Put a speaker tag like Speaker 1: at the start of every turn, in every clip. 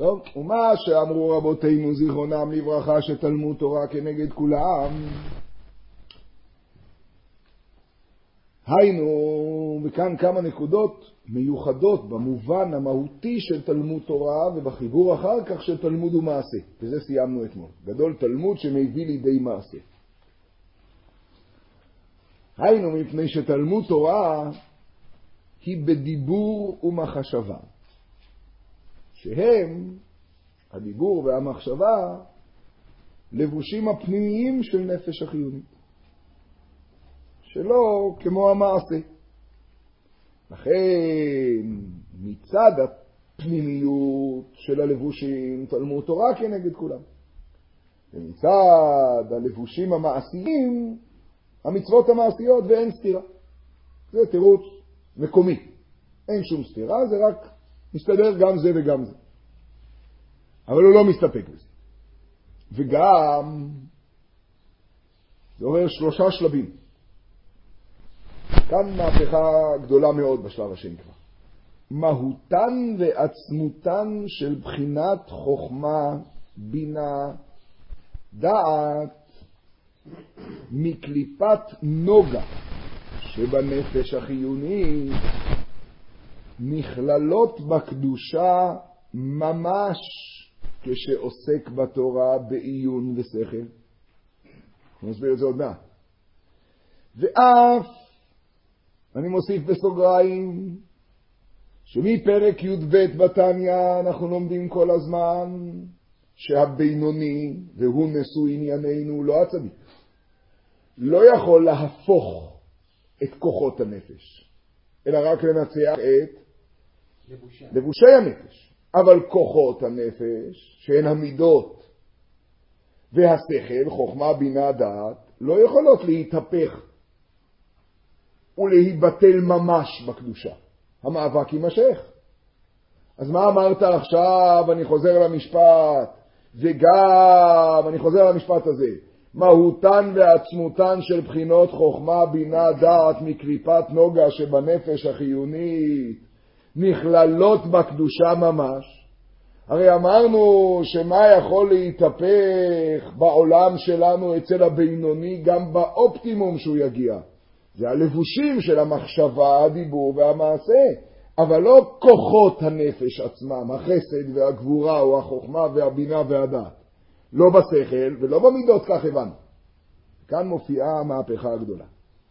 Speaker 1: טוב, ומה שאמרו רבותינו זיכרונם לברכה שתלמוד תורה כנגד כולם, היינו, וכאן כמה נקודות מיוחדות במובן המהותי של תלמוד תורה ובחיבור אחר כך של תלמוד ומעשה, וזה סיימנו אתמול. גדול תלמוד שמביא לידי מעשה. היינו מפני שתלמוד תורה היא בדיבור ומחשבה, שהם, הדיבור והמחשבה, לבושים הפנימיים של נפש החיונית, שלא כמו המעשה. לכן מצד הפנימיות של הלבושים תלמוד תורה כנגד כולם, ומצד הלבושים המעשיים המצוות המעשיות, ואין סתירה. זה תירוץ מקומי, אין שום סתירה, זה רק מסתדר גם זה וגם זה. אבל הוא לא מסתפק בזה. וגם זה אומר 3 שלבים. כאן מהפכה גדולה מאוד בשלב השני כבר. מהותן ועצמותן של בחינת חוכמה, בינה, דעת, מקליפת נוגה שבנפש החיוני, נכללות בקדושה ממש כשעוסק בתורה בעיון ושכל. אני אסביר את זה עוד מעט. ואף, אני מוסיף בסוגריים, שמפרק י"ב בתניא אנחנו לומדים כל הזמן שהבינוני, והוא נשוא ענייננו, לא הצדיק, לא יכול להפוך את כוחות הנפש, אלא רק לנצח את לבושי הנפש. אבל כוחות הנפש, שהן המידות והשכל, חוכמה, בינה, דעת, לא יכולות להתהפך ולהיבטל ממש בקדושה. המאבק יימשך. אז מה אמרת עכשיו? אני חוזר למשפט, וגם אני חוזר למשפט הזה, מהותן ועצמותן של בחינות חוכמה, בינה, דעת, מקליפת נוגה שבנפש החיונית, נכללות בקדושה ממש. הרי אמרנו שמה יכול להתהפך בעולם שלנו אצל הבינוני גם באופטימום שהוא יגיע. זה הלבושים של המחשבה, הדיבור והמעשה, אבל לא כוחות הנפש עצמם, החסד והגבורה או החוכמה והבינה והדעת. לא בשכל ולא במידות, כך הבנו. כאן מופיעה המהפכה הגדולה.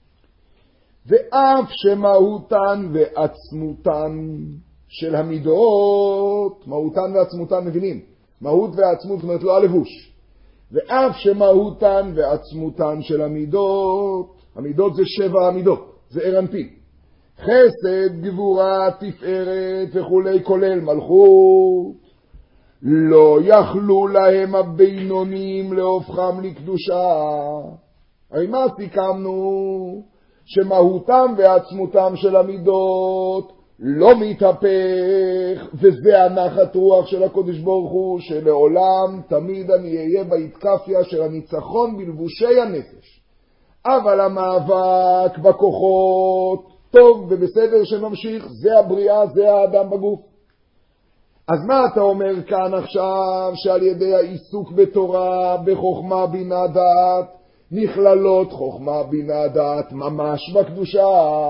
Speaker 1: ואף שמהותן ועצמותן של המידות, מהותן ועצמותן מבינים, מהות ועצמות זאת אומרת לא הלבוש, ואף שמהותן ועצמותן של המידות, המידות זה 7 המידות, זה ערנפין, חסד, גבורה, תפארת וכולי, כולל מלכות, לא יכלו להם הבינונים להופכם לקדושה. הרי מה סיכמנו? שמהותם ועצמותם של המידות לא מתהפך, וזה הנחת רוח של הקודש ברוך הוא, שלעולם תמיד אני אהיה בהתקפיה של הניצחון בלבושי הנפש. אבל המאבק בכוחות טוב ובסדר שממשיך, זה הבריאה, זה האדם בגוף. אז מה אתה אומר כאן עכשיו? שעל ידי העיסוק בתורה, בחוכמה, בינה, דעת, נכללות חוכמה, בינה, דעת ממש בקדושה.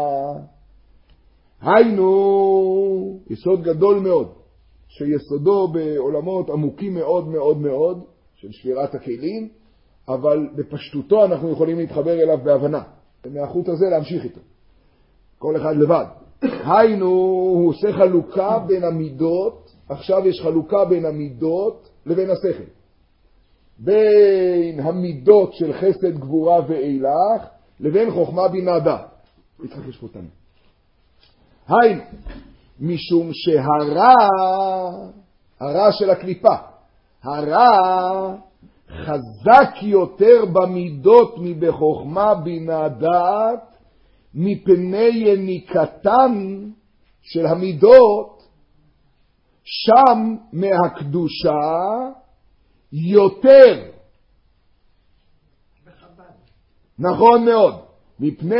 Speaker 1: היינו, יסוד גדול מאוד, שיסודו בעולמות עמוקים מאוד מאוד מאוד, של שבירת הכלים, אבל בפשטותו אנחנו יכולים להתחבר אליו בהבנה. מהחוט הזה להמשיך איתו. כל אחד לבד. היינו, הוא עושה חלוקה בין המידות, עכשיו יש חלוקה בין המידות לבין השכל. בין המידות של חסד, גבורה ואילך, לבין חוכמה, בינה, דעת. יצחק יש פותן. היינו, משום הרע של הקליפה, הרע חזק יותר במידות מבחוכמה, בינה, דעת, מפני יניקתן של המידות, שם מהקדושה יותר. נכון מאוד. מפני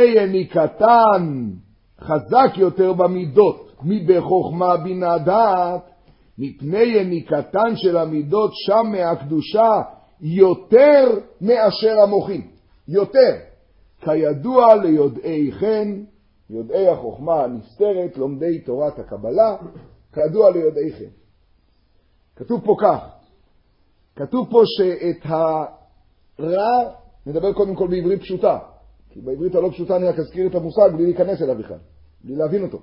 Speaker 1: יניקתן חזק יותר במידות מבחוכמה, בינה, דעת, מפני יניקתן של המידות שם מהקדושה יותר מאשר המוחים. יותר. כידוע ליודעי חן, יודעי החוכמה הנסתרת, לומדי תורת הקבלה, כידוע ליודעי חן. כתוב פה כך, כתוב פה שאת הרע, נדבר קודם כל בעברית פשוטה, כי בעברית הלא פשוטה אני רק אזכיר את המושג בלי להיכנס אליו בכלל, בלי להבין אותו.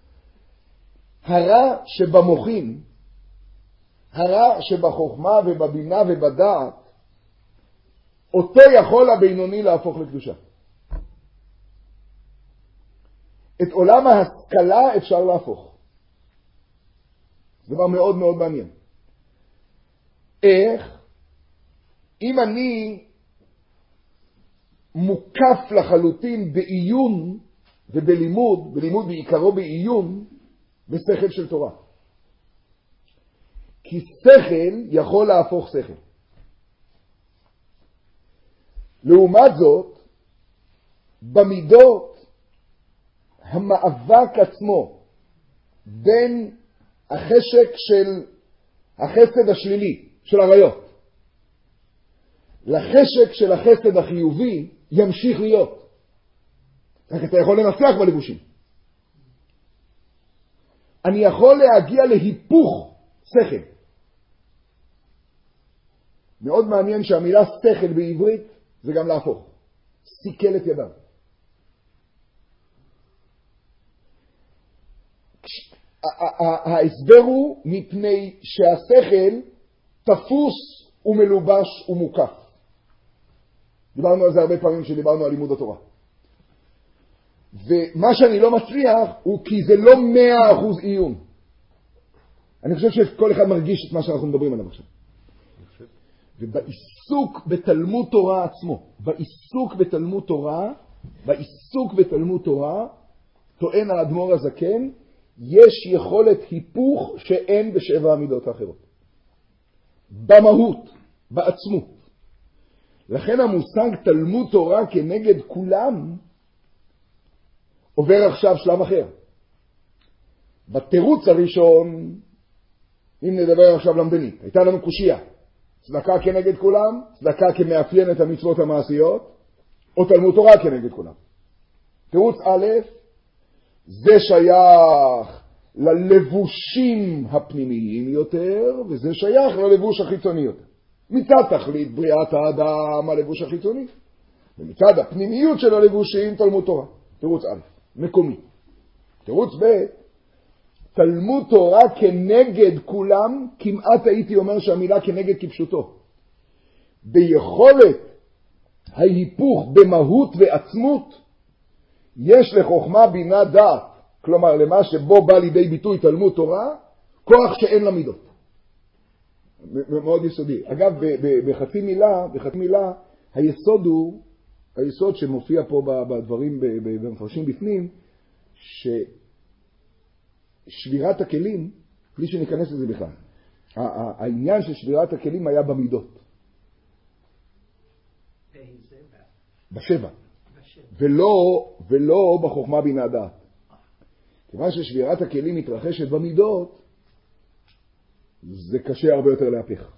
Speaker 1: הרע שבמוחים, הרע שבחוכמה ובבינה ובדעת, אותו יכול הבינוני להפוך לקדושה. את עולם ההשכלה אפשר להפוך. זה דבר מאוד מאוד מעניין. איך? אם אני מוקף לחלוטין בעיון ובלימוד, בלימוד בעיקרו בעיון, בשכל של תורה. כי שכל יכול להפוך שכל. לעומת זאת, במידות, המאבק עצמו בין החשק של החסד השלילי, של עריות, לחשק של החסד החיובי, ימשיך להיות. רק אתה יכול לנצח בלבושים. אני יכול להגיע להיפוך שכל. מאוד מעניין שהמילה שכל בעברית זה גם להפוך. סיכל את ידם. ההסבר הוא מפני שהשכל תפוס ומלובש ומוקף. דיברנו על זה הרבה פעמים שדיברנו על לימוד התורה. ומה שאני לא מצליח הוא כי זה לא 100% עיון. אני חושב שכל אחד מרגיש את מה שאנחנו מדברים עליו עכשיו. ובעיסוק בתלמוד תורה עצמו, בעיסוק בתלמוד תורה, טוען האדמו"ר הזקן, יש יכולת היפוך שאין בשבע המידות האחרות. במהות, בעצמות. לכן המושג תלמוד תורה כנגד כולם עובר עכשיו שלב אחר. בתירוץ הראשון, אם נדבר עכשיו למדנית, הייתה לנו קושייה. צדקה כנגד כולם, צדקה כמאפיין את המצוות המעשיות, או תלמוד תורה כנגד כולם. תירוץ א', זה שייך ללבושים הפנימיים יותר, וזה שייך ללבוש החיצוני יותר. מצד תכלית בריאת האדם הלבוש החיצוני, ומצד הפנימיות של הלבושים תלמוד תורה. תירוץ א', מקומי. תירוץ ב', תלמוד תורה כנגד כולם, כמעט הייתי אומר שהמילה כנגד כפשוטו. ביכולת ההיפוך במהות ועצמות, יש לחוכמה בינה דעת, כלומר למה שבו בא לידי ביטוי תלמוד תורה, כוח שאין למידות. מאוד יסודי. אגב, בחצי מילה, היסוד שמופיע פה בדברים, במפרשים בפנים, ששבירת הכלים, בלי שניכנס לזה בכלל, העניין של שבירת הכלים היה במידות. בשבע. ולא בחוכמה בינה דעת. כיוון ששבירת הכלים מתרחשת במידות, זה קשה הרבה יותר להפיך.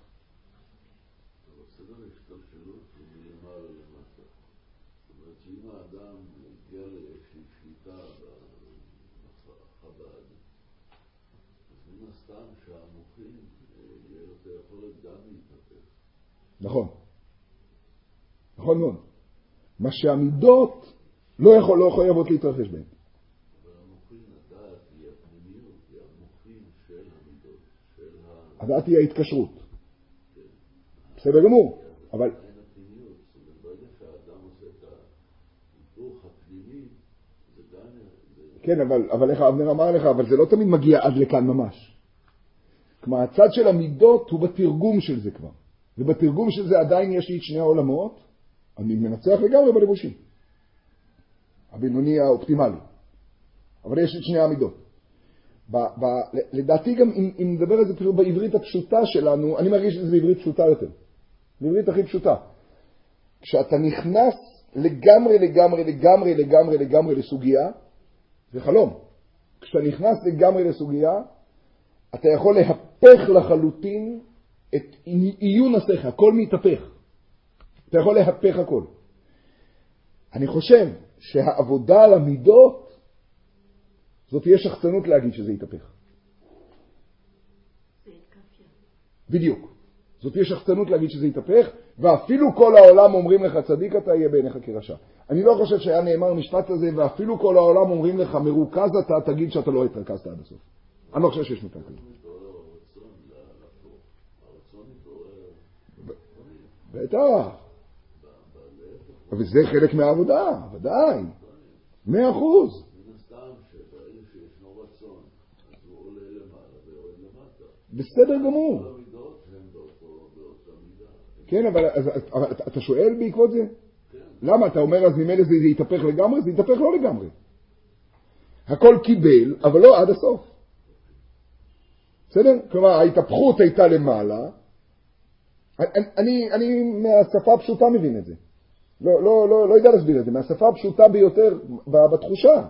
Speaker 1: נכון. נכון מאוד. מה שהמידות לא חייבות להתרחש בהן.
Speaker 2: אבל המוחין, הדעת היא הפנימיות, היא המוחין של המידות, של
Speaker 1: הדעת היא ההתקשרות. בסדר גמור. אבל...
Speaker 2: אין הפנימיות, זאת אומרת, ברגע שהאדם עושה את ההיפוך הפנימי, זה גם...
Speaker 1: כן, אבל איך אבנר אמר לך, אבל זה לא תמיד מגיע עד לכאן ממש. כלומר, הצד של המידות הוא בתרגום של זה כבר. ובתרגום של זה עדיין יש לי את שני העולמות, אני מנצח לגמרי בלבושים. הבינוני האופטימלי. אבל יש את שני המידות. לדעתי גם אם נדבר על זה פשוט בעברית הפשוטה שלנו, אני מרגיש שזה בעברית פשוטה יותר. בעברית הכי פשוטה. כשאתה נכנס לגמרי לסוגיה, זה חלום. כשאתה נכנס לגמרי לסוגיה, אתה יכול להפך לחלוטין את עיון השכל, הכל מתהפך. אתה יכול להפך הכל. אני חושב שהעבודה על המידות, זאת תהיה שחצנות להגיד שזה יתהפך. בדיוק. זאת תהיה שחצנות להגיד שזה יתהפך, ואפילו כל העולם אומרים לך צדיק אתה, יהיה בעיניך כרשע. אני לא חושב שהיה נאמר משפט הזה, ואפילו כל העולם אומרים לך מרוכז אתה, תגיד שאתה לא התרכזת עד הסוף. אני לא חושב שיש משפט כזה. בטח. אבל זה חלק מהעבודה, ודאי. 100%.
Speaker 2: מן הסתם שברגע שישנו רצון, אז הוא עולה למעלה ויורד למטה.
Speaker 1: בסדר גמור.
Speaker 2: כל המידות הן באותה מידה.
Speaker 1: כן, אבל אתה שואל בעקבות זה?
Speaker 2: כן.
Speaker 1: למה? אתה אומר אז ממילא זה יתהפך לגמרי? זה יתהפך לא לגמרי. הכל קיבל, אבל לא עד הסוף. בסדר? כלומר, ההתהפכות הייתה למעלה. אני מהשפה הפשוטה מבין את זה. לא יודע להסביר את זה. מהשפה הפשוטה ביותר בתחושה.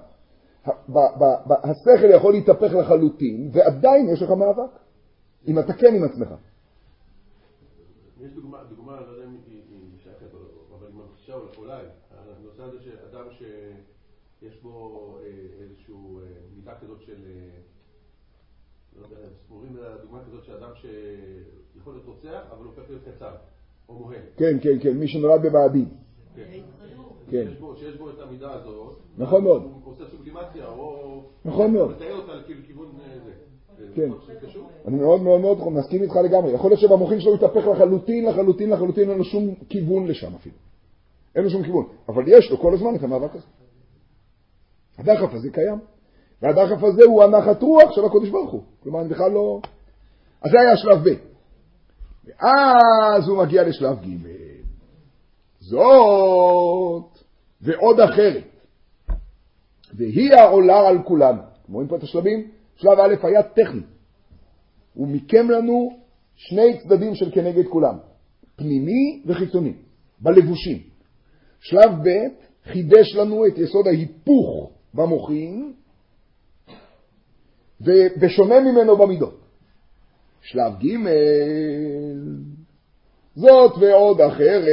Speaker 1: השכל יכול להתהפך לחלוטין, ועדיין יש לך מאבק. אם אתה כן עם עצמך.
Speaker 3: יש דוגמה, לא יודע אם היא שייכת, אבל היא מרגישה אולי, הנושא הזה שאדם שיש בו איזשהו מידה כזאת של, לא יודע, ספורים לדוגמה כזאת שאדם שיכול להיות רוצח, אבל הופך להיות קצר, או מוהל.
Speaker 1: כן, מי שנולד בבעדים.
Speaker 3: כן. שיש בו את המידה הזאת.
Speaker 1: נכון מאוד.
Speaker 3: הוא עושה סובלימציה, או...
Speaker 1: נכון מאוד.
Speaker 3: מתאר אותה לכיוון זה.
Speaker 1: כן. אני מאוד מסכים איתך לגמרי. יכול להיות שבמוחין שלו יתהפך לחלוטין, אין לו שום כיוון לשם אפילו. אין לו שום כיוון. אבל יש לו כל הזמן את המאבק הזה. הדחף הזה קיים. והדחף הזה הוא הנחת רוח של הקודש ברוך הוא. כלומר, אני בכלל לא... אז זה היה שלב ב'. ואז הוא מגיע לשלב ג'. זאת ועוד אחרת. והיא העולה על כולנו. רואים פה את השלבים? שלב א' היה טכני. הוא מיקם לנו שני צדדים של כנגד כולם. פנימי וחיצוני. בלבושים. שלב ב' חידש לנו את יסוד ההיפוך במוחין, ובשונה ממנו במידות. שלב ג' זאת ועוד אחרת,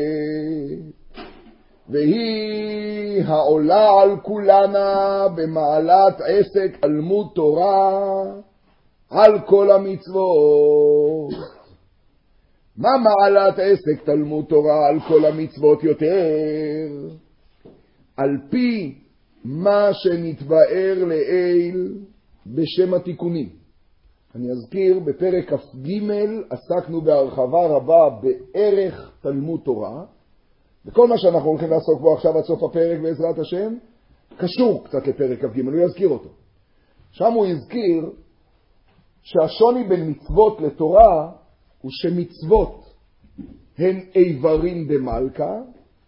Speaker 1: והיא העולה על כולנה במעלת עסק תלמוד תורה על כל המצוות. מה מעלת עסק תלמוד תורה על כל המצוות יותר? על פי מה שנתבאר לעיל בשם התיקונים. אני אזכיר, בפרק כ"ג עסקנו בהרחבה רבה בערך תלמוד תורה, וכל מה שאנחנו הולכים לעסוק בו עכשיו עד סוף הפרק בעזרת השם, קשור קצת לפרק כ"ג, הוא יזכיר אותו. שם הוא הזכיר שהשוני בין מצוות לתורה הוא שמצוות הן איברים דמלכה,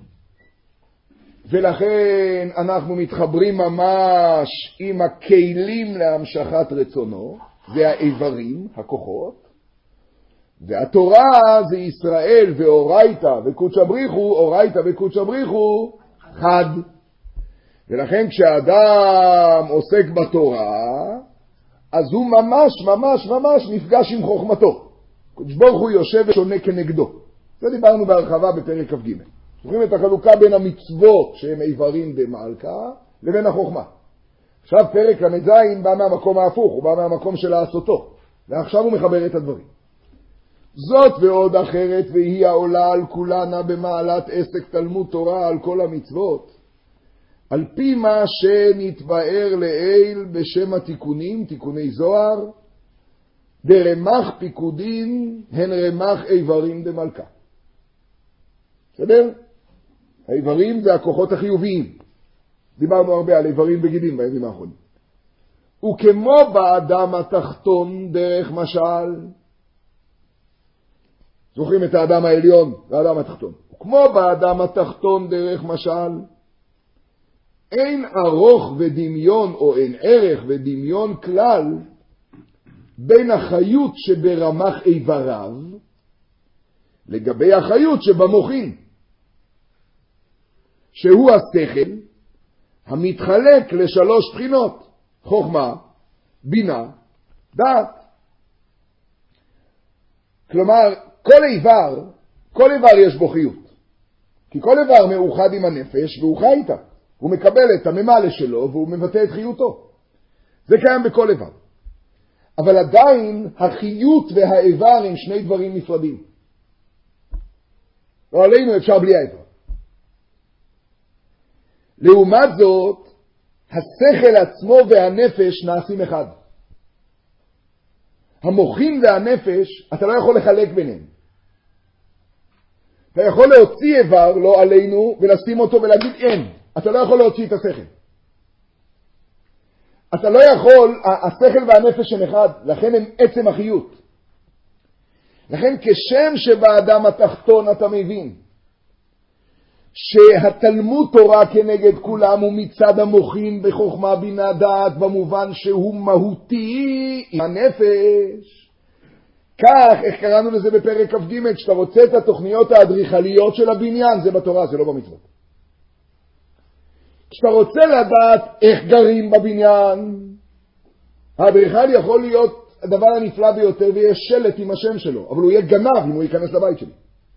Speaker 1: ולכן אנחנו מתחברים ממש עם הכלים להמשכת רצונו, זה האיברים, הכוחות, והתורה זה ישראל ואורייתא וקודשא בריחו, אורייתא וקודשא בריחו חד. ולכן כשאדם עוסק בתורה, אז הוא ממש נפגש עם חוכמתו. קודש ברוך הוא יושב ושונה כנגדו. זה דיברנו בהרחבה בפרק כ"ג. זוכרים את החלוקה בין המצוות שהם איברים דמלכה לבין החוכמה. עכשיו פרק ל"ז בא מהמקום ההפוך, הוא בא מהמקום של לעשותו. ועכשיו הוא מחבר את הדברים. זאת ועוד אחרת, והיא העולה על כולנה במעלת עסק תלמוד תורה על כל המצוות. על פי מה שנתבאר לעיל בשם התיקונים, תיקוני זוהר, דרמח פיקודין הן רמח איברים דמלכה. בסדר? האיברים זה הכוחות החיוביים. דיברנו הרבה על איברים בגידים בימים האחרונים. וכמו באדם התחתון דרך משל, זוכרים את האדם העליון והאדם התחתון. וכמו באדם התחתון דרך משל, אין ארוך ודמיון או אין ערך ודמיון כלל בין החיות שברמח איבריו לגבי החיות שבמוחין, שהוא השכל המתחלק לשלוש בחינות, חוכמה, בינה, דעת. כלומר, כל איבר יש בו חיות. כי כל איבר מאוחד עם הנפש והוא חי איתה. הוא מקבל את הממלא שלו והוא מבטא את חיותו. זה קיים בכל איבר. אבל עדיין החיות והאיבר הם שני דברים נפרדים. לא עלינו אפשר בלי האיבר. לעומת זאת, השכל עצמו והנפש נעשים אחד. המוחין והנפש, אתה לא יכול לחלק ביניהם. אתה יכול להוציא איבר, לא עלינו, ולשים אותו ולהגיד אין. אתה לא יכול להוציא את השכל. אתה לא יכול, השכל והנפש הם אחד, לכן הם עצם החיות. לכן כשם שבאדם התחתון אתה מבין, שהתלמוד תורה כנגד כולם הוא מצד המוחין בחוכמה בינה דעת, במובן שהוא מהותי עם הנפש. כך, איך קראנו לזה בפרק כ"ג, שאתה רוצה את התוכניות האדריכליות של הבניין, זה בתורה, זה לא במצוות. כשאתה רוצה לדעת איך גרים בבניין, האדריכל יכול להיות הדבר הנפלא ביותר, ויש שלט עם השם שלו, אבל הוא יהיה גנב אם הוא ייכנס לבית שלי.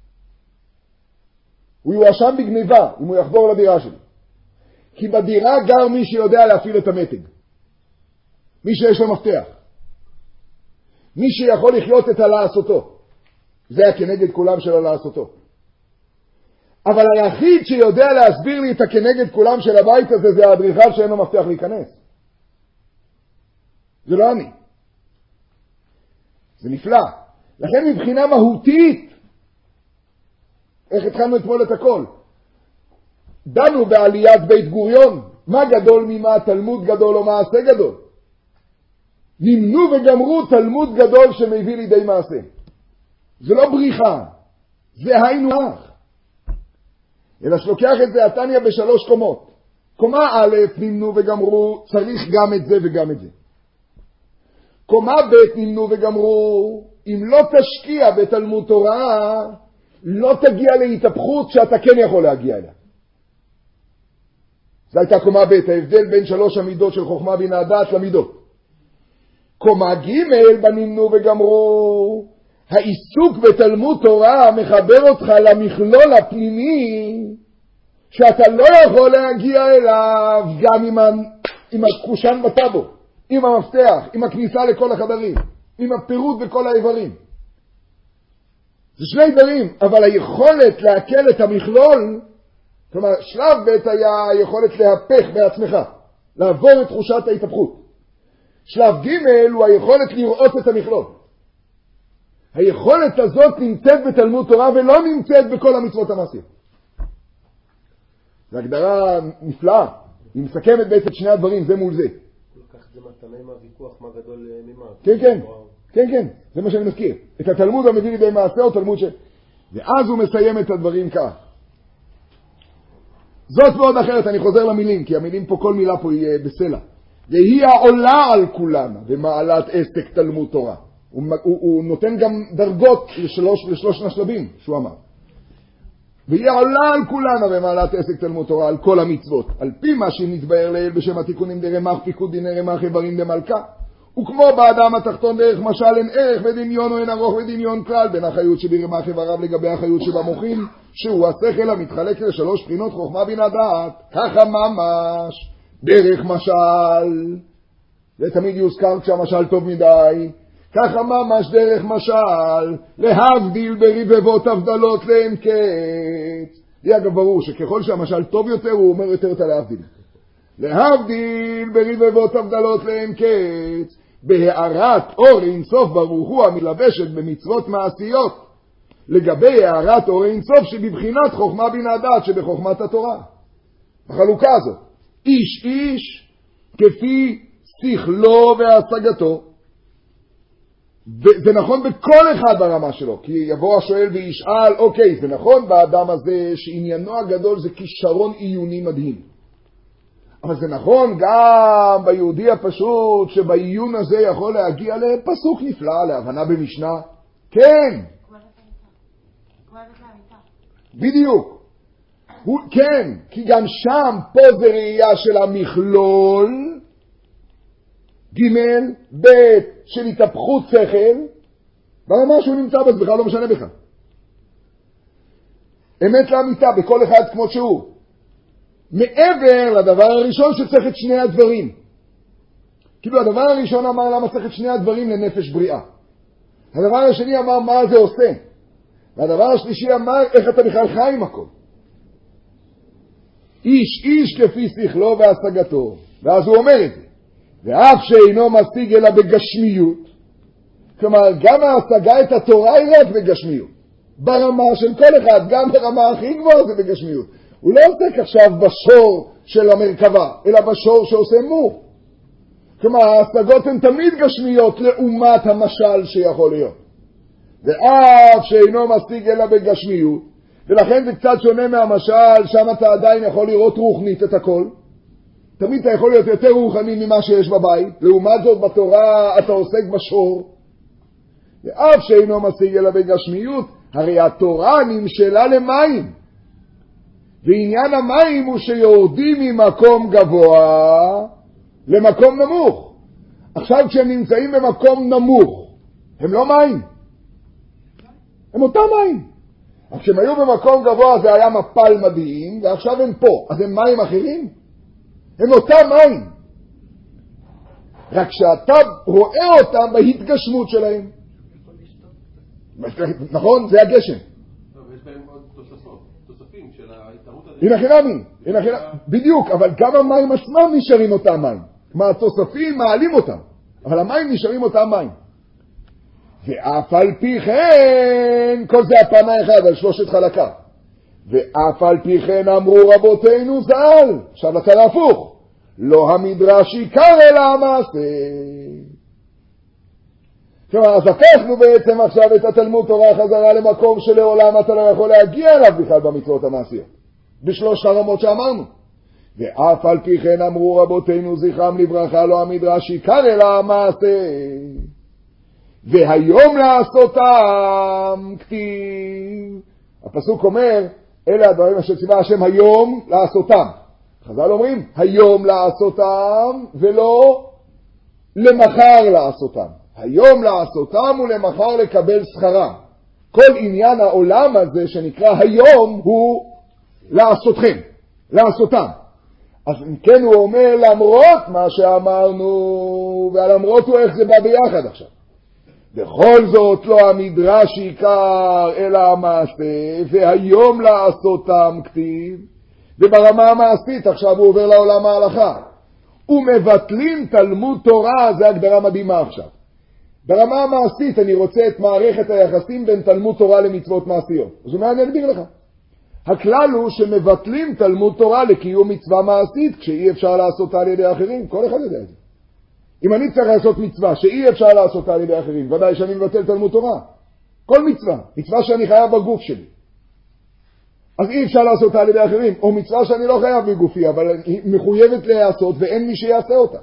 Speaker 1: הוא יואשם בגניבה אם הוא יחבור לדירה שלי. כי בדירה גר מי שיודע להפעיל את המתג. מי שיש לו מפתח. מי שיכול לחיות את הלעשותו. זה הכנגד כולם של הלעשותו. אבל היחיד שיודע להסביר לי את הכנגד כולם של הבית הזה, זה האדריכל שאין לו מפתח להיכנס. זה לא אני. זה נפלא. לכן מבחינה מהותית, איך התחלנו אתמול את הכל? דנו בעליית בית גוריון, מה גדול ממה, תלמוד גדול או מעשה גדול. נמנו וגמרו תלמוד גדול שמביא לידי מעשה. זה לא בריחה, זה היינו הך. אלא שלוקח את זה התניא בשלוש קומות. קומה א', נמנו וגמרו, צריך גם את זה וגם את זה. קומה ב', נמנו וגמרו, אם לא תשקיע בתלמוד תורה, לא תגיע להתהפכות שאתה כן יכול להגיע אליה. זו הייתה קומה ב', ההבדל בין שלוש המידות של חוכמה בינה דעת למידות. קומה ג', בנמנו וגמרו, העיסוק בתלמוד תורה מחבר אותך למכלול הפנימי, שאתה לא יכול להגיע אליו גם עם הקושן בטאבו, עם המפתח, עם הכניסה לכל החדרים, עם הפירוט בכל האיברים. זה שני דברים, אבל היכולת להקל את המכלול, כלומר, שלב ב' היה היכולת להפך בעצמך, לעבור את תחושת ההתהפכות. שלב ג' הוא היכולת לראות את המכלול. היכולת הזאת נמצאת בתלמוד תורה ולא נמצאת בכל המצוות המעשיות. זו הגדרה נפלאה, היא מסכמת בעצם שני הדברים, זה מול זה.
Speaker 3: לקחת זה מתנה עם הוויכוח מה גדול ממה.
Speaker 1: כן, כן, כן, כן, זה מה שאני מזכיר. את התלמוד המביא לידי מעשה או תלמוד ואז הוא מסיים את הדברים כך. זאת ועוד אחרת, אני חוזר למילים, כי המילים פה, כל מילה פה היא בסלע. והיא העולה על כולנה, ומעלת עסק תלמוד תורה. הוא נותן גם דרגות לשלוש השלבים, שהוא אמר. והיא העולה על כולנה, ומעלת עסק תלמוד תורה, על כל המצוות. על פי מה שנתבהר לעיל בשם התיקונים דרמח, פיקוד דיני רמח איברים דמלכה. וכמו באדם התחתון דרך משל אין ערך ודמיון או אין ארוך ודמיון כלל, בין החיות שברמח איבריו לגבי החיות שבמוחין, שהוא השכל המתחלק לשלוש בחינות חוכמה בינה דעת, ככה ממש, דרך משל, זה תמיד יוזכר כשהמשל טוב מדי, ככה ממש דרך משל, להבדיל ברבבות הבדלות לאין קץ. זה אגב ברור שככל שהמשל טוב יותר הוא אומר יותר את הלהבדיל. להבדיל ברבבות הבדלות לאין קץ, בהארת אור אינסוף ברוך הוא המלבשת במצוות מעשיות, לגבי הארת אור אינסוף שבבחינת חוכמה בינה דעת שבחוכמת התורה. החלוקה הזאת, איש איש כפי שכלו והשגתו. זה נכון בכל אחד ברמה שלו, כי יבוא השואל וישאל, אוקיי, זה נכון באדם הזה שעניינו הגדול זה כישרון עיוני מדהים. אבל זה נכון גם ביהודי הפשוט שבעיון הזה יכול להגיע לפסוק נפלא, להבנה במשנה. כן. בדיוק. כן, כי גם שם פה זה ראייה של המכלול, ג' ב' של התהפכות שכל, ברמה שהוא נמצא בזה, בכלל לא משנה בכלל. אמת לאמיתה, בכל אחד כמו שהוא. מעבר לדבר הראשון שצריך את שני הדברים. כאילו הדבר הראשון אמר למה צריך את שני הדברים לנפש בריאה. הדבר השני אמר מה זה עושה. והדבר השלישי אמר איך אתה בכלל חי עם הכל. איש איש כפי שכלו והשגתו. ואז הוא אומר את זה. ואף שאינו משיג אלא בגשמיות. כלומר גם ההשגה את התורה היא רק בגשמיות. ברמה של כל אחד, גם ברמה הכי גבוהה זה בגשמיות. הוא לא עוסק עכשיו בשור של המרכבה, אלא בשור שעושה מור. כלומר, ההשגות הן תמיד גשמיות לעומת המשל שיכול להיות. ואף שאינו משיג אלא בגשמיות, ולכן זה קצת שונה מהמשל, שם אתה עדיין יכול לראות רוחנית את הכל. תמיד אתה יכול להיות יותר רוחני ממה שיש בבית, לעומת זאת בתורה אתה עוסק בשור. ואף שאינו משיג אלא בגשמיות, הרי התורה נמשלה למים. ועניין המים הוא שיורדים ממקום גבוה למקום נמוך. עכשיו כשהם נמצאים במקום נמוך, הם לא מים. הם אותם מים. אז כשהם היו במקום גבוה זה היה מפל מדהים, ועכשיו הם פה. אז הם מים אחרים? הם אותם מים. רק שאתה רואה אותם בהתגשמות שלהם. נכון? זה הגשם.
Speaker 3: יש בהם עוד תוספים של ההתארות הזאת.
Speaker 1: הנה חינמי, בדיוק, אבל גם המים עצמם נשארים אותם מים. מה התוספים מעלים אותם, אבל המים נשארים אותם מים. ואף על פי כן, כל זה הפעם האחד על שלושת חלקה. ואף על פי כן אמרו רבותינו ז"ל, עכשיו לצד ההפוך, לא המדרש עיקר אלא המעשה. כלומר, אז הפכנו בעצם עכשיו את התלמוד תורה חזרה למקום שלעולם אתה לא יכול להגיע אליו בכלל במצוות המעשיות. בשלוש הרמות שאמרנו. ואף על פי כן אמרו רבותינו זכרם לברכה, לא המדרש עיקר אלא המעשה. והיום לעשותם כתיב. הפסוק אומר, אלה הדברים אשר ציווה השם היום לעשותם. חז"ל אומרים, היום לעשותם ולא למחר לעשותם. היום לעשותם ולמחר לקבל שכרם. כל עניין העולם הזה שנקרא היום הוא לעשותכם, לעשותם. אז כן הוא אומר למרות מה שאמרנו, ולמרות הוא איך זה בא ביחד עכשיו. בכל זאת לא המדרש עיקר אלא המעשה, והיום לעשותם כתיב, וברמה המעשית עכשיו הוא עובר לעולם ההלכה. ומבטלים תלמוד תורה, זה הגדרה מדהימה עכשיו. ברמה המעשית אני רוצה את מערכת היחסים בין תלמוד תורה למצוות מעשיות. אז מה אני אגדיר לך? הכלל הוא שמבטלים תלמוד תורה לקיום מצווה מעשית כשאי אפשר לעשותה על ידי אחרים. כל אחד יודע את זה. אם אני צריך לעשות מצווה שאי אפשר לעשותה על ידי אחרים, ודאי שאני מבטל תלמוד תורה. כל מצווה, מצווה שאני חייב בגוף שלי. אז אי אפשר לעשותה על ידי אחרים, או מצווה שאני לא חייב בגופי, אבל היא מחויבת לעשות ואין מי שיעשה אותה.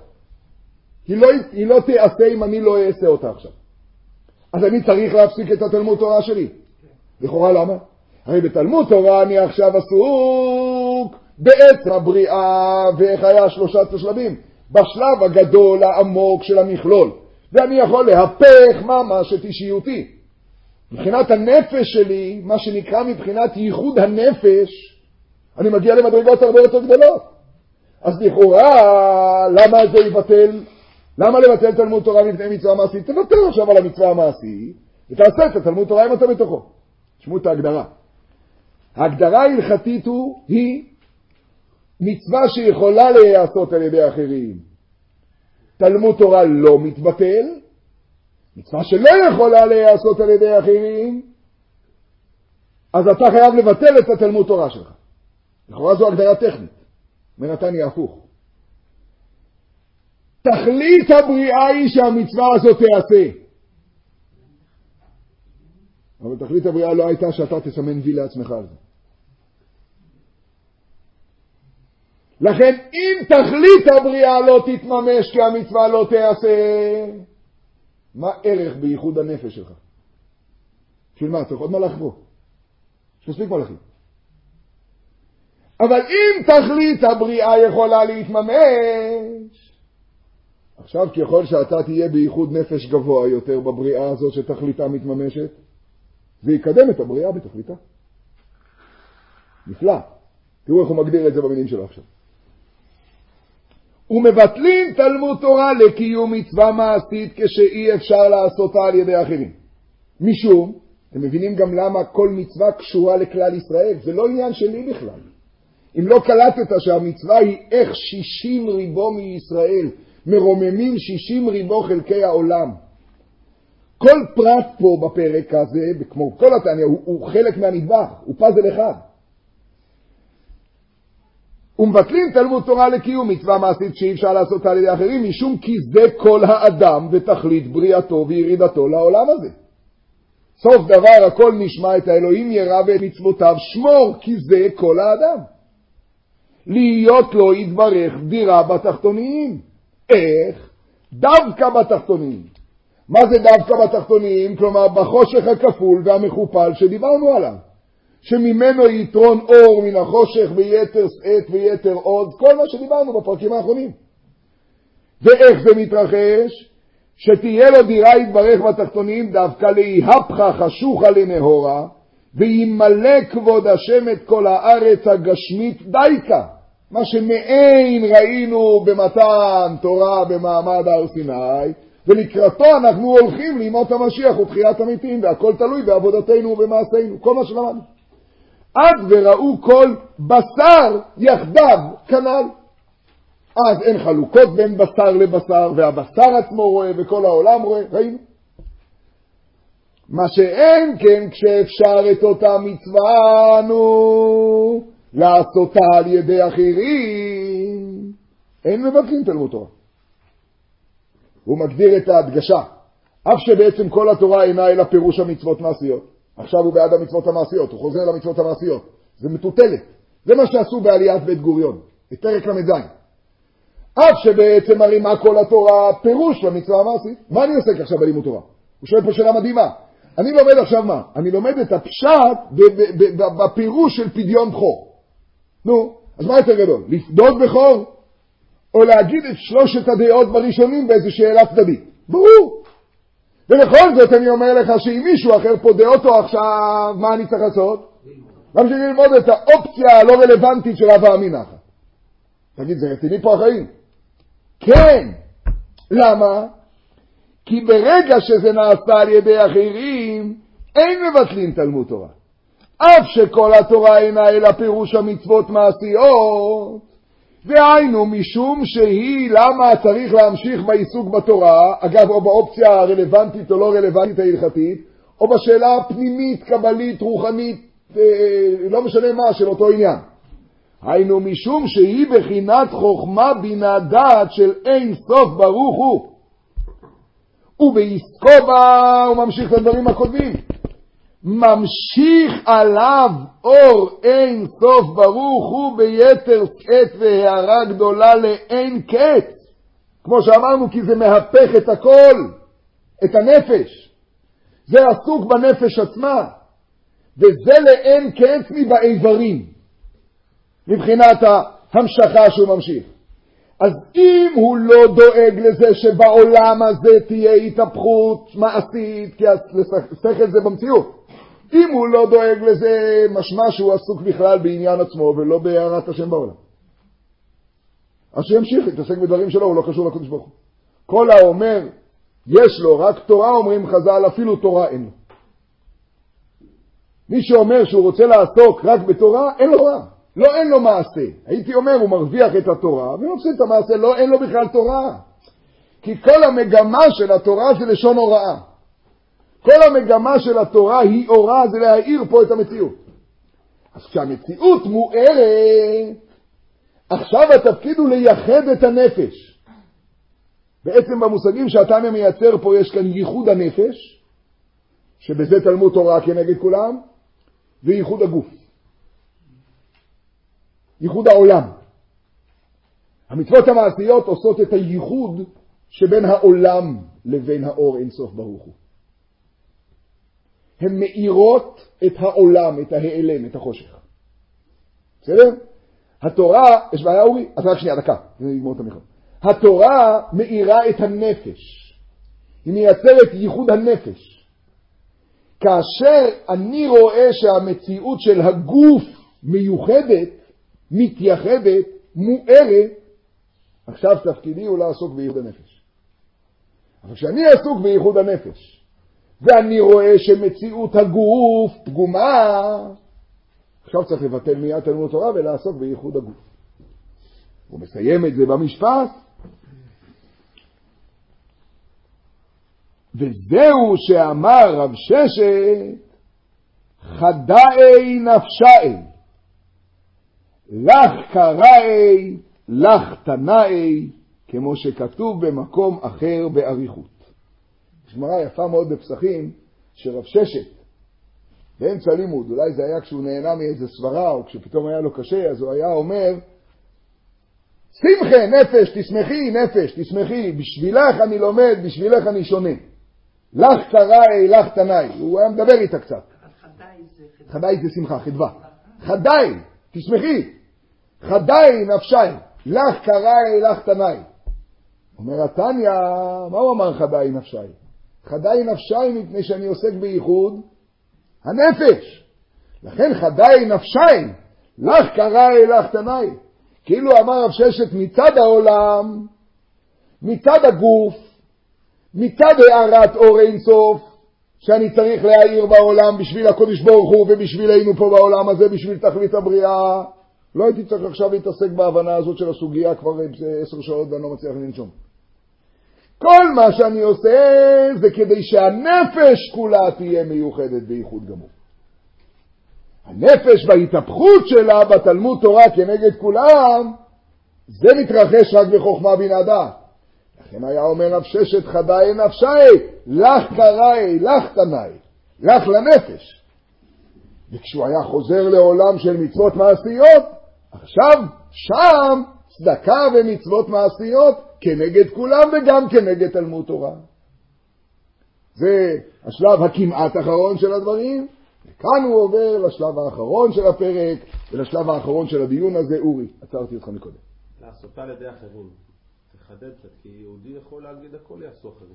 Speaker 1: היא לא תעשה אם אני לא אעשה אותה עכשיו. אז אני צריך להפסיק את התלמוד תורה שלי. לכאורה למה? הרי בתלמוד תורה אני עכשיו עסוק בעצם הבריאה, ואיך היה שלושת השלבים. בשלב הגדול העמוק של המכלול. ואני יכול להפך ממש את אישיותי. מבחינת הנפש שלי, מה שנקרא מבחינת ייחוד הנפש, אני מגיע למדרגות הרבה יותר גדולות. אז לכאורה, למה זה יבטל? למה לבטל תלמוד תורה מפני מצווה מעשית? תבטל עכשיו על המצווה המעשית, ותעשה את התלמוד תורה אם אתה בתוכו. תשמעו את ההגדרה. ההגדרה ההלכתית היא מצווה שיכולה להיעשות על ידי אחרים. תלמוד תורה לא מתבטל, מצווה שלא יכולה להיעשות על ידי אחרים, אז אתה חייב לבטל את התלמוד תורה שלך. לכאורה זו הגדרה טכנית. מנתניה הפוך. תכלית הבריאה היא שהמצווה הזאת תעשה. אבל תכלית הבריאה לא הייתה שאתה תסמן וי לעצמך על זה. לכן אם תכלית הבריאה לא תתממש כי המצווה לא תעשה, מה ערך בייחוד הנפש שלך? בשביל מה? צריך עוד מלאך בו. יש מספיק מלאכים. אבל אם תכלית הבריאה יכולה להתממש, עכשיו ככל שאתה תהיה בייחוד נפש גבוה יותר בבריאה הזאת שתכליתה מתממשת, זה יקדם את הבריאה בתכליתה. נפלא. תראו איך הוא מגדיר את זה במילים שלו עכשיו. ומבטלים תלמוד תורה לקיום מצווה מעשית כשאי אפשר לעשותה על ידי אחרים. משום, אתם מבינים גם למה כל מצווה קשורה לכלל ישראל, זה לא עניין שלי בכלל. אם לא קלטת שהמצווה היא איך 60 ריבו מישראל, מרוממים 60 ריבו חלקי העולם. כל פרט פה בפרק הזה, כמו כל התניא, הוא חלק מהמטבח, הוא פאזל אחד. ומבטלים תלמוד תורה לקיום מצווה מעשית שאי אפשר לעשות על ידי אחרים, משום כי זה כל האדם ותכלית בריאתו וירידתו לעולם הזה. סוף דבר הכל נשמע את האלוהים ירא ואת מצוותיו שמור, כי זה כל האדם. להיות לו יתברך דירה בתחתוניים. איך? דווקא בתחתוניים. מה זה דווקא בתחתוניים? כלומר בחושך הכפול והמכופל שדיברנו עליו. שממנו יתרון אור מן החושך ויתר שאת ויתר עוד, כל מה שדיברנו בפרקים האחרונים. ואיך זה מתרחש? שתהיה לו דירה יתברך בתחתונים דווקא להיהפכה חשוכה לנהורה, וימלא כבוד השם את כל הארץ הגשמית דייקה, מה שמעין ראינו במתן תורה במעמד הר סיני, ולקראתו אנחנו הולכים לימות המשיח ותחיית המתים, והכל תלוי בעבודתנו ובמעשינו, כל מה שלמדנו. עד וראו כל בשר יחדיו כנ"ל. אז אין חלוקות בין בשר לבשר, והבשר עצמו רואה וכל העולם רואה, ראינו. מה שאין כן כשאפשר את אותה מצווה לעשותה על ידי אחרים, אין מבטלים תלמוד תורה. הוא מגדיר את ההדגשה, אף שבעצם כל התורה אינה אלא פירוש המצוות מעשיות. עכשיו הוא בעד המצוות המעשיות, הוא חוזר למצוות המעשיות. זה מטוטלת. זה מה שעשו בעליית בית גוריון, את פרק למ"ז. אף שבעצם הרי מה כל התורה פירוש למצווה המעשית. מה אני עושה עכשיו בלימוד תורה? הוא שואל פה שאלה מדהימה. אני לומד עכשיו מה? אני לומד את הפשט בפירוש של פדיון בכור. נו, אז מה יותר גדול? לפדות בכור? או להגיד את שלושת הדעות בראשונים באיזו שאלה צדדית? ברור. ובכל זאת אני אומר לך שאם מישהו אחר פודה אותו עכשיו, מה אני צריך לעשות? להמשיך ללמוד את האופציה הלא רלוונטית של הווה אמינא. תגיד, זה רציני פה החיים? כן. למה? כי ברגע שזה נעשה על ידי אחרים, אין מבטלים תלמוד תורה. אף שכל התורה אינה אלא פירוש המצוות מעשיות, והיינו משום שהיא למה צריך להמשיך בעיסוק בתורה, אגב, או באופציה הרלוונטית או לא רלוונטית ההלכתית, או בשאלה הפנימית, קבלית, רוחנית, לא משנה מה, של אותו עניין. היינו משום שהיא בחינת חוכמה בינה דעת של אין סוף ברוך הוא. ובעסקו בה הוא ממשיך את הדברים הקודמים. ממשיך עליו אור אין סוף ברוך הוא ביתר שאת והערה גדולה לאין קץ. כמו שאמרנו, כי זה מהפך את הכל, את הנפש. זה עסוק בנפש עצמה. וזה לאין קץ מבאיברים. מבחינת ההמשכה שהוא ממשיך. אז אם הוא לא דואג לזה שבעולם הזה תהיה התהפכות מעשית, כי השכל זה במציאות. אם הוא לא דואג לזה, משמע שהוא עסוק בכלל בעניין עצמו ולא בהערת השם בעולם. אז שימשיך להתעסק בדברים שלו, הוא לא קשור לקדוש ברוך הוא. כל האומר, יש לו רק תורה, אומרים חז"ל, אפילו תורה אין לו. מי שאומר שהוא רוצה לעסוק רק בתורה, אין לו תורה. לא אין לו מעשה. הייתי אומר, הוא מרוויח את התורה, ומפסיד את המעשה, לא אין לו בכלל תורה. כי כל המגמה של התורה זה לשון הוראה. כל המגמה של התורה היא הוראה, זה להאיר פה את המציאות. אז כשהמציאות מוארת, עכשיו התפקיד הוא לייחד את הנפש. בעצם במושגים שהתניא מייצר פה יש כאן ייחוד הנפש, שבזה תלמוד תורה כנגד כולם, וייחוד הגוף. ייחוד העולם. המצוות המעשיות עושות את הייחוד שבין העולם לבין האור אין סוף ברוך הוא. הן מאירות את העולם, את ההיעלם, את החושך. בסדר? התורה, יש בעיה אורי? אז רק שנייה, דקה. נגמור את המחר. התורה מאירה את הנפש. היא מייצרת ייחוד הנפש. כאשר אני רואה שהמציאות של הגוף מיוחדת, מתייחדת, מוארת, עכשיו תפקידי הוא לעסוק בייחוד הנפש. אבל כשאני עסוק בייחוד הנפש, ואני רואה שמציאות הגוף פגומה, עכשיו צריך לבטל מיד תלמוד תורה ולעסוק בייחוד הגוף. הוא מסיים את זה במשפט, וזהו שאמר רב ששת, חדאי נפשאי, לך קראי, לך תנאי, כמו שכתוב במקום אחר באריכות. יש גמרא יפה מאוד בפסחים, שרב ששת, באמצע לימוד, אולי זה היה כשהוא נהנה מאיזה סברה, או כשפתאום היה לו קשה, אז הוא היה אומר, שמחה נפש, תשמחי נפש, תשמחי, בשבילך אני לומד, בשבילך אני שונה. לך קראי, לך תנאי. הוא היה מדבר איתה קצת. חדאי זה שמחה, חדווה. חדאי, תשמחי. חדאי נפשי, לך קראי, לך תנאי. אומר התניא, מה הוא אמר חדאי נפשי? חדאי נפשי מפני שאני עוסק בייחוד הנפש. לכן חדאי נפשי, לך קראי, לך תנאי. כאילו אמר רב ששת מצד העולם, מצד הגוף, מצד הערת אור אין סוף, שאני צריך להעיר בעולם בשביל הקודש ברוך הוא ובשבילנו פה בעולם הזה, בשביל תכלית הבריאה. לא הייתי צריך עכשיו להתעסק בהבנה הזאת של הסוגיה כבר 10 שעות ואני לא מצליח לנשום. כל מה שאני עושה זה כדי שהנפש כולה תהיה מיוחדת בייחוד גמור. הנפש בהתהפכות שלה בתלמוד תורה כנגד כולם, זה מתרחש רק בחוכמה בינה דעת. לכן היה אומר רב ששת חדאי נפשי, לך קראי, לך תנאי, לך לנפש. וכשהוא היה חוזר לעולם של מצוות מעשיות, עכשיו שם צדקה ומצוות מעשיות כנגד כולם וגם כנגד תלמוד תורה. זה השלב הכמעט האחרון של הדברים. וכאן הוא עובר לשלב האחרון של הפרק ולשלב האחרון של הדיון הזה. אורי, עצרתי אותך מקודם.
Speaker 3: לעשותה לידי אחרים. תחדד קצת, כי יהודי יכול להגיד הכל יעשו אחרים.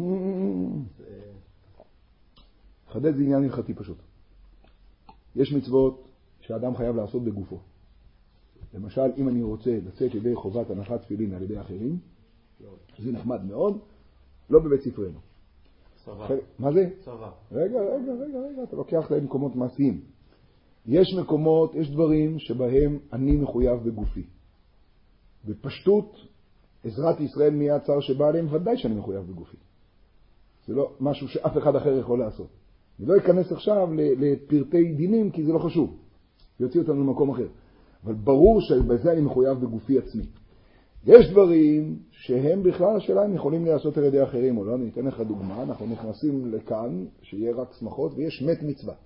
Speaker 1: חדד זה עניין הלכתי פשוט. יש מצוות שהאדם חייב לעשות בגופו. למשל, אם אני רוצה לצאת ידי חובת הנחת תפילין על ידי אחרים, זה נחמד מאוד, לא בבית ספרנו.
Speaker 3: צבא.
Speaker 1: מה זה?
Speaker 3: צבא.
Speaker 1: רגע, אתה לוקח להם מקומות מעשיים. יש מקומות, יש דברים שבהם אני מחויב בגופי. בפשטות, עזרת ישראל מיד צר שבא עליהם, ודאי שאני מחויב בגופי. זה לא משהו שאף אחד אחר יכול לעשות. אני לא אכנס עכשיו לפרטי דינים, כי זה לא חשוב. יוציא אותנו למקום אחר. אבל ברור שבזה אני מחויב בגופי עצמי. יש דברים שהם בכלל השאלה הם יכולים לעשות על ידי אחרים או לא. אני אתן לך דוגמה, אנחנו נכנסים לכאן שיהיה רק שמחות ויש מת מצווה.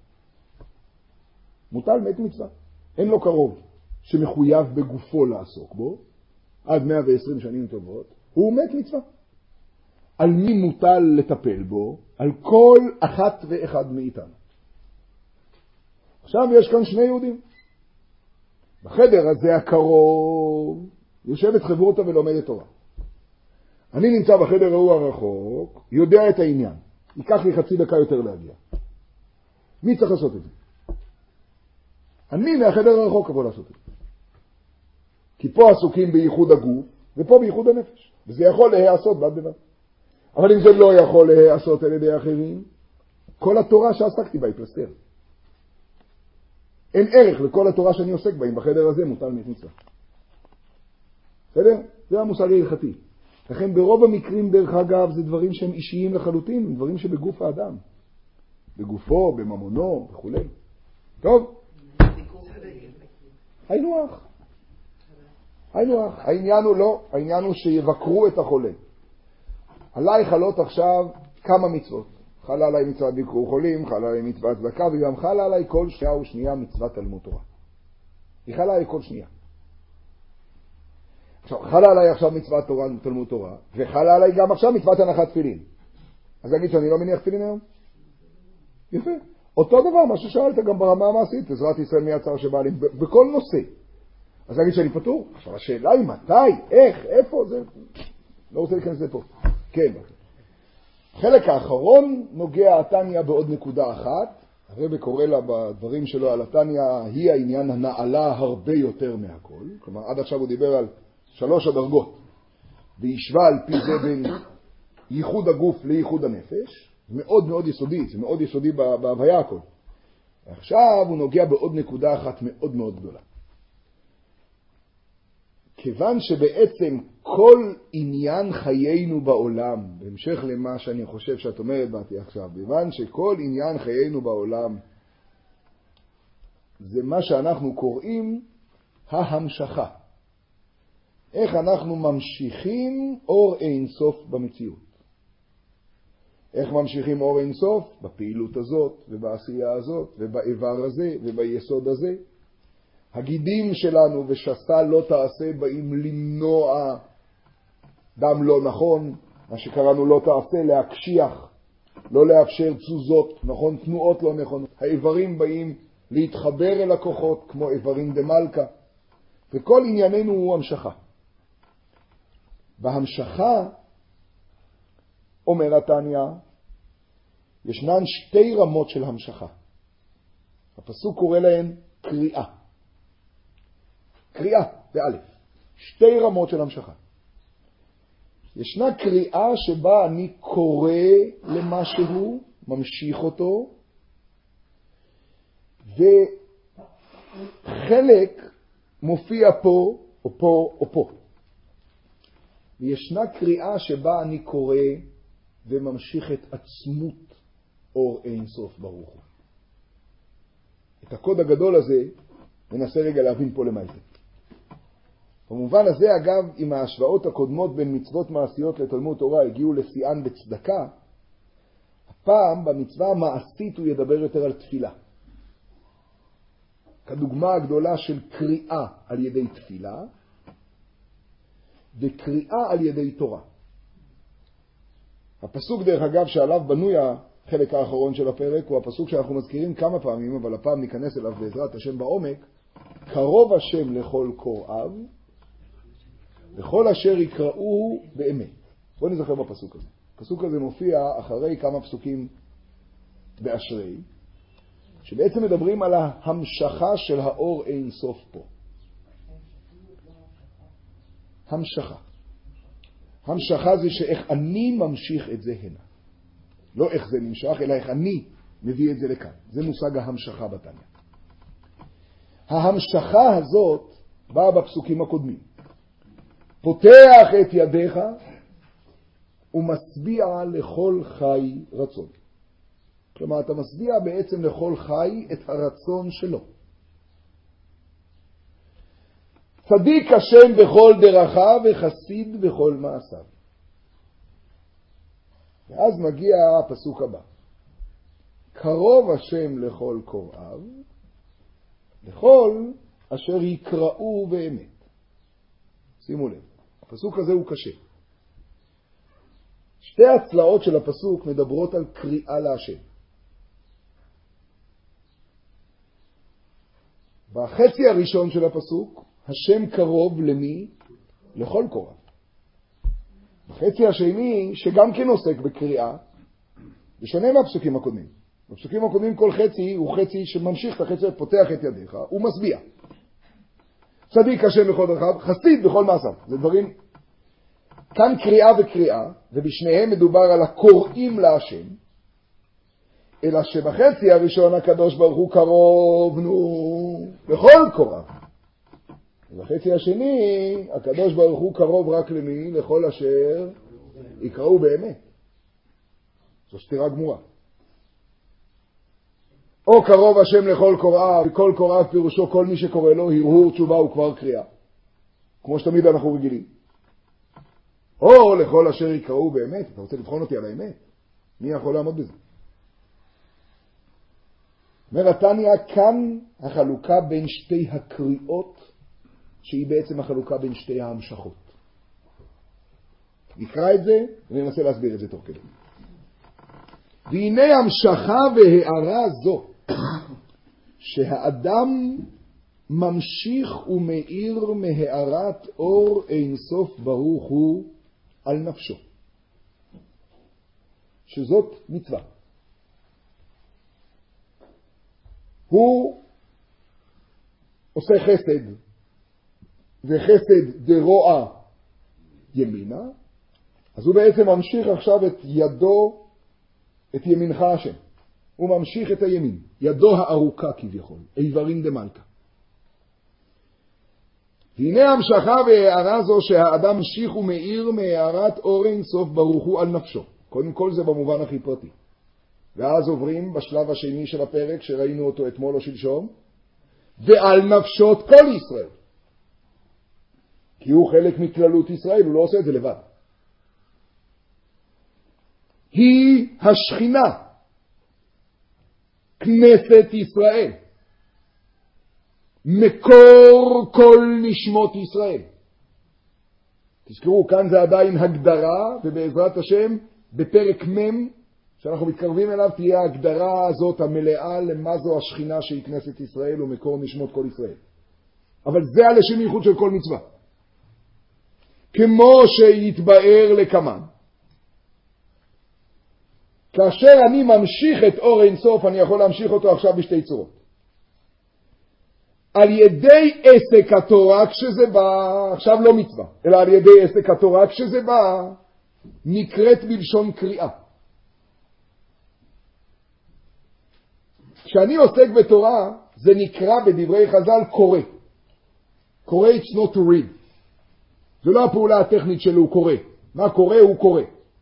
Speaker 1: מוטל מת מצווה. אין לו קרוב שמחויב בגופו לעסוק בו, עד 120 שנים טובות, הוא מת מצווה. על מי מוטל לטפל בו? על כל אחת ואחד מאיתנו. עכשיו יש כאן שני יהודים. בחדר הזה הקרוב יושבת חברותה ולומדת תורה. אני נמצא בחדר ההוא הרחוק, יודע את העניין. ייקח לי חצי דקה יותר להגיע. מי צריך לעשות את זה? אני מהחדר הרחוק אבוא לעשות את זה. כי פה עסוקים בייחוד הגוף, ופה בייחוד הנפש. וזה יכול להיעשות בד בבד. אבל אם זה לא יכול להיעשות על ידי אחרים, כל התורה שעסקתי בה היא פלסתר. אין ערך לכל התורה שאני עוסק בה, אם בחדר הזה מוטל מת מצווה. בסדר? זה המושג ההלכתי. לכן ברוב המקרים, דרך אגב, זה דברים שהם אישיים לחלוטין, דברים שבגוף האדם. בגופו, בממונו, וכו'. טוב? היינו אח. העניין הוא לא, העניין הוא שיבקרו את החולה. עליי חלות עכשיו כמה מצוות. חלה עליי מצוות ביקור חולים, חלה עליי מצוות צדקה, וגם חלה עליי כל שנייה ושנייה מצוות תלמוד תורה. היא חלה עליי כל שנייה. עכשיו, חלה עליי עכשיו מצוות תורה, תלמוד תורה, וחלה עליי גם עכשיו מצוות הנחת תפילין. אז אני אגיד שאני לא מניח תפילין היום? יפה. אותו דבר, מה ששאלת גם ברמה המעשית, עזרת ישראל מיד צר שבא לי, בכל נושא. אז להגיד שאני פטור. עכשיו השאלה היא מתי, איך, איפה, זה... לא רוצה להיכנס לפה. כן. החלק האחרון נוגע התניא בעוד נקודה אחת. הרב קורא לה בדברים שלו על התניא, היא העניין הנעלה הרבה יותר מהכל. כלומר, עד עכשיו הוא דיבר על 3 הדרגות. וישווה על פי זה בין ייחוד הגוף לייחוד הנפש. מאוד מאוד יסודי, זה מאוד יסודי בהוויה הכל. עכשיו הוא נוגע בעוד נקודה אחת מאוד מאוד גדולה. כיוון שבעצם כל עניין חיינו בעולם, בהמשך למה שאני חושב שאת אומרת באתי עכשיו, כיוון שכל עניין חיינו בעולם זה מה שאנחנו קוראים ההמשכה. איך אנחנו ממשיכים אור אין סוף במציאות. איך ממשיכים אור אין סוף? בפעילות הזאת ובעשייה הזאת ובאיבר הזה וביסוד הזה. הגידים שלנו ושסה לא תעשה באים למנוע דם לא נכון, מה שקראנו לא תעשה, להקשיח, לא לאפשר תזוזות, נכון, תנועות לא נכונות. האיברים באים להתחבר אל הכוחות כמו איברים דמלכה, וכל ענייננו הוא המשכה. בהמשכה, אומר התניא, ישנן 2 רמות של המשכה. הפסוק קורא להן קריאה. קריאה, באלף. 2 רמות של המשכה. ישנה קריאה שבה אני קורא למשהו, ממשיך אותו, וחלק מופיע פה, או פה, או פה. וישנה קריאה שבה אני קורא וממשיך את עצמות אור אין סוף ברוך הוא. את הקוד הגדול הזה ננסה רגע להבין פה למה זה. במובן הזה, אגב, אם ההשוואות הקודמות בין מצוות מעשיות לתלמוד תורה הגיעו לשיאן בצדקה, הפעם במצווה המעשית הוא ידבר יותר על תפילה. כדוגמה הגדולה של קריאה על ידי תפילה, וקריאה על ידי תורה. הפסוק דרך אגב שעליו בנוי החלק האחרון של הפרק, הוא הפסוק שאנחנו מזכירים כמה פעמים, אבל הפעם ניכנס אליו בעזרת השם בעומק, קרוב השם לכל קוראיו, וכל אשר יקראו באמת. בואו נזכר בפסוק הזה. הפסוק הזה מופיע אחרי כמה פסוקים באשרי, שבעצם מדברים על ההמשכה של האור אין סוף פה. המשכה. המשכה זה שאיך אני ממשיך את זה הנה. לא איך זה נמשך, אלא איך אני מביא את זה לכאן. זה מושג ההמשכה בתניא. ההמשכה הזאת באה בפסוקים הקודמים. פותח את ידיך ומשביע לכל חי רצון. כלומר, אתה משביע בעצם לכל חי את הרצון שלו. צדיק השם בכל דרכיו וחסיד בכל מעשיו. ואז מגיע הפסוק הבא. קרוב השם לכל קוראיו, לכל אשר יקראו באמת. שימו לב, הפסוק הזה הוא קשה. 2 הצלעות של הפסוק מדברות על קריאה להשם. בחצי הראשון של הפסוק, השם קרוב למי? לכל קוראיו. בחצי השני, שגם כן עוסק בקריאה, בשונה מהפסוקים הקודמים. בפסוקים הקודמים כל חצי הוא חצי שממשיך את החצי, פותח את ידיך, הוא משביע. צדיק השם בכל דרכיו, חסיד בכל מעשיו. זה דברים, כאן קריאה וקריאה, ובשניהם מדובר על הקוראים להשם, אלא שבחצי הראשון הקדוש ברוך הוא קרוב, לכל קוראיו. ובחצי השני, הקדוש ברוך הוא קרוב רק למי? לכל אשר יקראו באמת. זו סתירה גמורה. או קרוב השם לכל קוראיו, וכל קוראיו פירושו כל מי שקורא לו, הרהור תשובה הוא כבר קריאה. כמו שתמיד אנחנו רגילים. או לכל אשר יקראו באמת. אתה רוצה לבחון אותי על האמת? מי יכול לעמוד בזה? אומר התניא, כאן החלוקה בין 2 הקריאות, שהיא בעצם החלוקה בין 2 ההמשכות. נקרא את זה וננסה להסביר את זה תוך כדי. והנה המשכה והערה זו, שהאדם ממשיך ומאיר מהארת אור אין סוף ברוך הוא על נפשו. שזאת מצווה. הוא עושה חסד, וחסד דרוע ימינה, אז הוא בעצם ממשיך עכשיו את ידו, את ימינך השם. הוא ממשיך את הימין, ידו הארוכה כביכול, איברים דמלכה. והנה המשכה בהערה זו שהאדם ממשיך ומאיר מהארת אור אין סוף ברוך הוא על נפשו. קודם כל זה במובן הכי פרטי. ואז עוברים בשלב השני של הפרק שראינו אותו אתמול או שלשום, ועל נפשות כל ישראל. כי הוא חלק מכללות ישראל, הוא לא עושה את זה לבד. היא השכינה, כנסת ישראל, מקור כל נשמות ישראל. תזכרו, כאן זה עדיין הגדרה, ובעזרת השם בפרק מ' שאנחנו מתקרבים אליו תהיה ההגדרה הזאת המלאה למה זו השכינה שהיא כנסת ישראל ומקור נשמות כל ישראל. אבל זה הלשם ייחוד של כל מצווה. כמו שיתבאר לקמן. כאשר אני ממשיך את אור אין סוף, אני יכול להמשיך אותו עכשיו בשתי צורות. על ידי עסק התורה כשזה בא, עכשיו לא מצווה, אלא על ידי עסק התורה כשזה בא, נקראת בלשון קריאה. כשאני עוסק בתורה, זה נקרא בדברי חז"ל קורא. קורא it's not to read. זו לא הפעולה הטכנית שלו, הוא קורא. מה קורא? הוא קורא.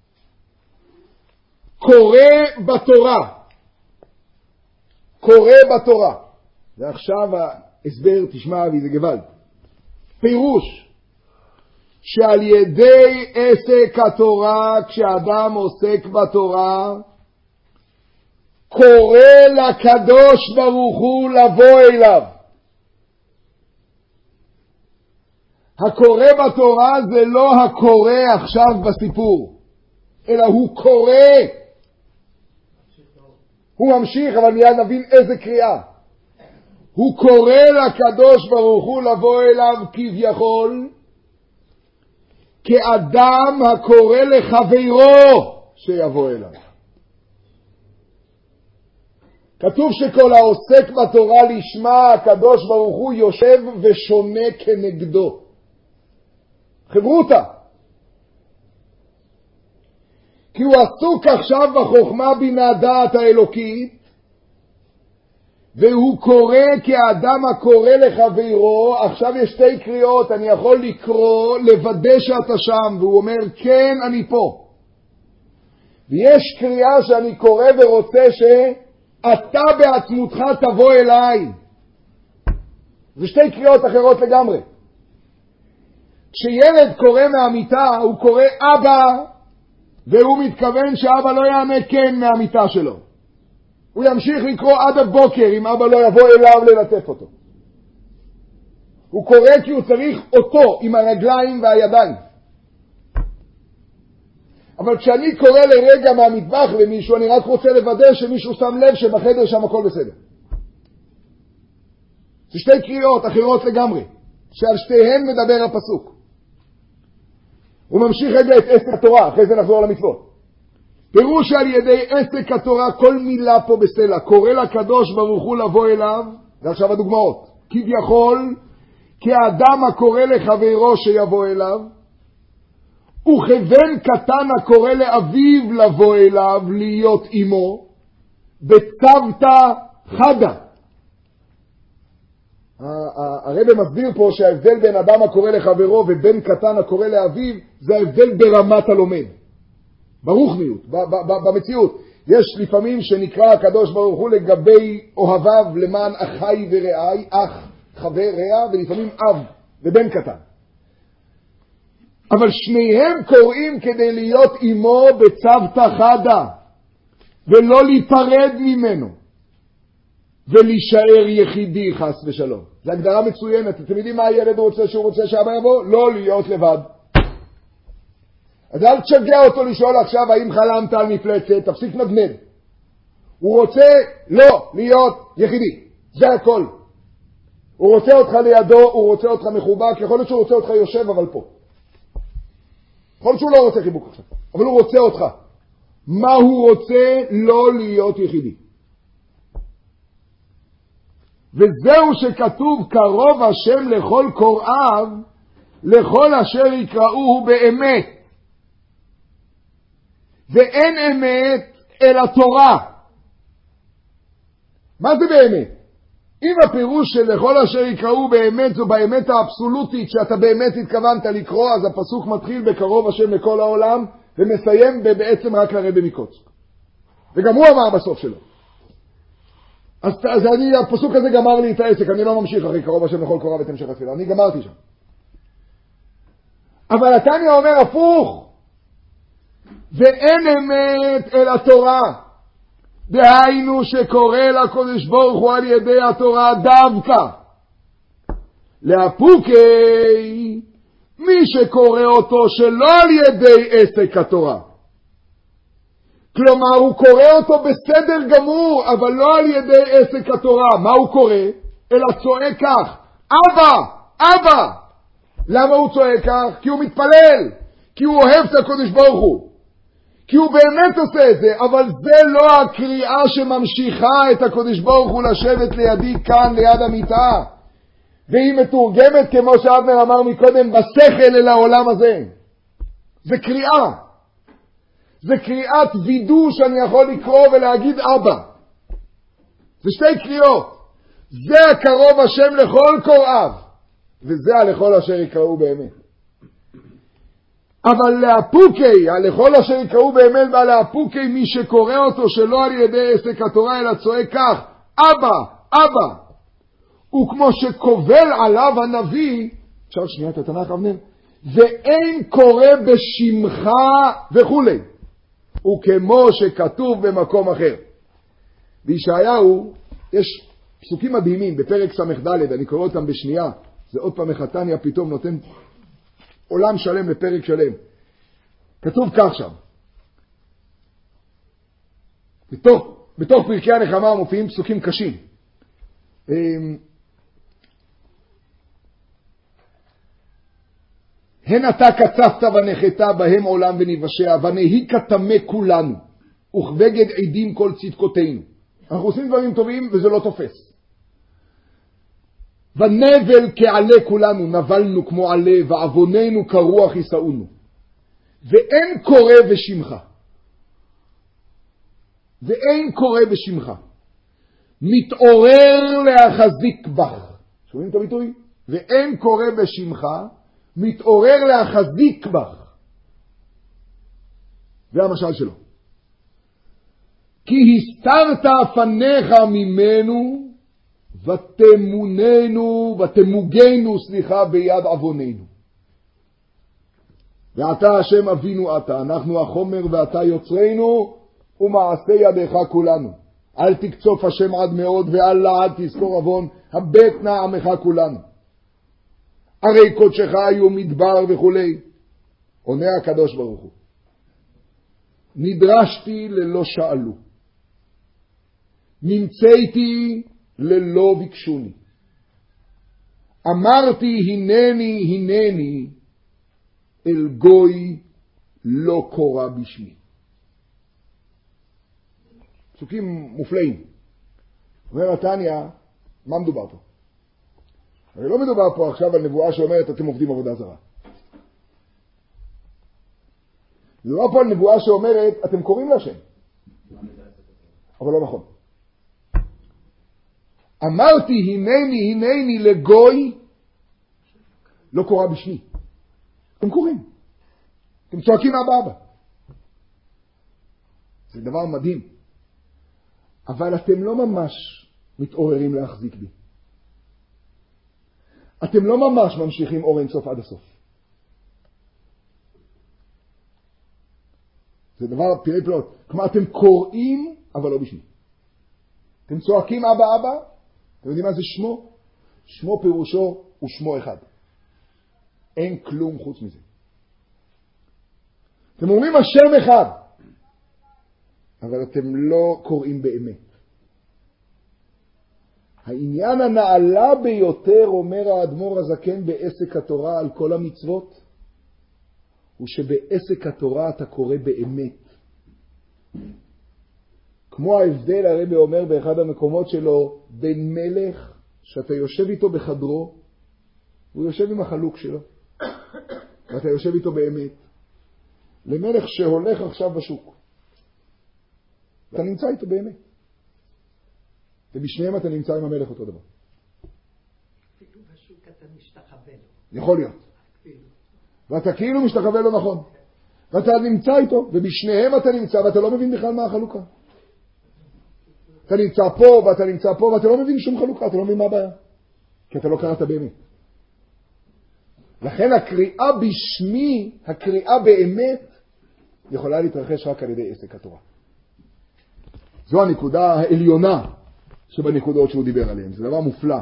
Speaker 1: קורא בתורה. קורא בתורה. ועכשיו ההסבר, תשמע אבי, זה גוואלד. פירוש שעל ידי עסק התורה, כשאדם עוסק בתורה, קורא לקדוש ברוך הוא לבוא אליו. הקורא בתורה זה לא הקורא עכשיו בסיפור, אלא הוא קורא. הוא ממשיך, אבל מיד נבין איזה קריאה. הוא קורא לקדוש ברוך הוא לבוא אליו כביכול, כאדם הקורא לחברו שיבוא אליו. כתוב שכל העוסק בתורה לשמה, הקדוש ברוך הוא יושב ושונה כנגדו. חברותה. כי הוא עסוק עכשיו בחוכמה בינה דעת האלוקית, והוא קורא כאדם הקורא לחברו. עכשיו יש שתי קריאות, אני יכול לקרוא, לוודא שאתה שם, והוא אומר כן אני פה. ויש קריאה שאני קורא ורוצה שאתה בעצמותך תבוא אליי. זה שתי קריאות אחרות לגמרי. כשילד קורא מהמיטה, הוא קורא אבא, והוא מתכוון שאבא לא יענה כן מהמיטה שלו. הוא ימשיך לקרוא עד הבוקר אם אבא לא יבוא אליו ללטף אותו. הוא קורא כי הוא צריך אותו עם הרגליים והידיים. אבל כשאני קורא לרגע מהמטבח למישהו, אני רק רוצה לוודא שמישהו שם לב שבחדר שם הכל בסדר. זה שתי קריאות אחרות לגמרי, שעל שתיהן מדבר הפסוק. הוא ממשיך רגע את עסק התורה, אחרי זה נחזור למצוות. פירוש על ידי עסק התורה, כל מילה פה בסלע, קורא לקדוש ברוך הוא לבוא אליו, ועכשיו הדוגמאות, כביכול, כאדם הקורא לחברו שיבוא אליו, וכבן קטן הקורא לאביו לבוא אליו, להיות עמו, בצוותא חדא. הרב מסביר פה שההבדל בין אדם הקורא לחברו ובן קטן הקורא לאביו, זה ההבדל ברמת הלומד. ברוחניות, במציאות. יש לפעמים שנקרא הקדוש ברוך הוא לגבי אוהביו למען אחי ורעי, אח, חבר, רע, ולפעמים אב ובן קטן. אבל שניהם קוראים כדי להיות עמו בצוותא חדא, ולא להיפרד ממנו, ולהישאר יחידי חס ושלום. זו הגדרה מצוינת. אתם יודעים מה הילד רוצה שהוא רוצה שאבא יבוא? לא להיות לבד. אז אל תשגע אותו לשאול עכשיו האם חלמת על מפלצת, תפסיק נגנד. הוא רוצה לא להיות יחידי, זה הכל. הוא רוצה אותך לידו, הוא רוצה אותך מחובק, יכול להיות שהוא רוצה אותך יושב אבל פה. יכול להיות שהוא לא רוצה חיבוק עכשיו, אבל הוא רוצה אותך. מה הוא רוצה? לא להיות יחידי. וזהו שכתוב קרוב השם לכל קוראיו, לכל אשר יקראוהו באמת. ואין אמת אלא תורה. מה זה באמת? אם הפירוש של לכל אשר יקראו באמת זו באמת האבסולוטית שאתה באמת התכוונת לקרוא, אז הפסוק מתחיל בקרוב השם לכל העולם ומסיים בעצם רק לרבי מקוץ. וגם הוא אמר בסוף שלו. אז הפסוק הזה גמר לי את העסק, אני לא ממשיך אחרי קרוב השם לכל קורא ואת המשך התפילה, אני גמרתי שם. אבל התניא אומר הפוך, ואין אמת אלא תורה. דהיינו שקורא לקדוש ברוך הוא על ידי התורה דווקא. לאפוקי, מי שקורא אותו שלא על ידי עסק התורה. כלומר הוא קורא אותו בסדר גמור, אבל לא על ידי עסק התורה. מה הוא קורא? אלא צועק כך, אבא, אבא. למה הוא צועק כך? כי הוא מתפלל, כי הוא אוהב את הקדוש ברוך הוא. כי הוא באמת עושה את זה, אבל זה לא הקריאה שממשיכה את הקדוש ברוך הוא לשבת לידי כאן ליד המיטה. והיא מתורגמת כמו שאבנר אמר מקודם בשכל אל העולם הזה. זה קריאה. זה קריאת וידוא שאני יכול לקרוא ולהגיד אבא. זה שתי קריאות. זה הקרוב השם לכל קוראיו. וזה הלכל אשר יקראו באמת. אבל לאפוקי, הלכל אשר יקראו באמת, ולאפוקי מי שקורא אותו שלא על ידי עסק התורה אלא צועק כך, אבא, אבא. וכמו שקובל עליו הנביא, אפשר שנייה את התנ"ך אבנר, ואין קורא בשמך וכו'. וכמו שכתוב במקום אחר. בישעיהו יש פסוקים מדהימים בפרק ס"ד, אני קורא אותם בשנייה, זה עוד פעם התניא פתאום נותן עולם שלם לפרק שלם. כתוב כך שם. בתוך פרקי הנחמה מופיעים פסוקים קשים. הן אתה קצפת ונחתה בהם עולם ונבשע, ונהי כתמה כולנו, וכבגד עדים כל צדקותינו. אנחנו עושים דברים טובים וזה לא תופס. ונבל כעלה כולנו, נבלנו כמו עלה, ועווננו כרוח יסעונו. ואין קורא בשמך. ואין קורא בשמך. מתעורר להחזיק בך. שומעים את הביטוי? ואין קורא בשמך, מתעורר להחזיק בך. זה המשל שלו. כי הסתרת פניך ממנו, ותמוגנו ביד עווננו. ואתה השם אבינו אתה, אנחנו החומר ואתה יוצרנו, ומעשה ידיך כולנו. אל תקצוף השם עד מאוד, ואל לעד תזכור עוון, הבט נא עמך כולנו. הרי קודשך היו מדבר וכו'. עונה הקדוש ברוך הוא. נדרשתי ללא שאלו. נמצאתי ללא ביקשוני. אמרתי הנני הנני, אל גוי לא קורא בשמי. פסוקים מופלאים. אומר התניא, מה מדובר פה? הרי לא מדובר פה עכשיו על נבואה שאומרת אתם עובדים עבודה זרה. מדובר פה על נבואה שאומרת אתם קוראים להשם. אבל לא נכון. אמרתי הנני הנני לגוי לא קורא בשמי. אתם קוראים. אתם צועקים אבא אבא. זה דבר מדהים. אבל אתם לא ממש מתעוררים להחזיק בי. אתם לא ממש ממשיכים אור אין סוף עד הסוף. זה דבר פירי פלאות. כלומר, אתם קוראים, אבל לא בשמי. אתם צועקים אבא אבא. אתם יודעים מה זה שמו? שמו פירושו הוא שמו אחד. אין כלום חוץ מזה. אתם אומרים השם אחד, אבל אתם לא קוראים באמת. העניין הנעלה ביותר, אומר האדמו"ר הזקן בעסק התורה על כל המצוות, הוא שבעסק התורה אתה קורא באמת. כמו ההבדל, הרבי אומר באחד המקומות שלו, בין מלך שאתה יושב איתו בחדרו, הוא יושב עם החלוק שלו, ואתה יושב איתו באמת, למלך שהולך עכשיו בשוק. אתה נמצא איתו באמת. ובשניהם אתה נמצא עם המלך אותו דבר.
Speaker 4: אפילו בשוק אתה משתחווה לו.
Speaker 1: יכול להיות. ואתה כאילו משתחווה לו נכון. ואתה נמצא איתו, ובשניהם אתה נמצא, ואתה לא מבין בכלל מה החלוקה. אתה נמצא פה, ואתה נמצא פה, ואתה לא מבין שום חלוקה, אתה לא מבין מה הבעיה. כי אתה לא קראת באמת. לכן הקריאה בשמי, הקריאה באמת, יכולה להתרחש רק על ידי עסק התורה. זו הנקודה העליונה שבנקודות שהוא דיבר עליהן. זה דבר מופלא.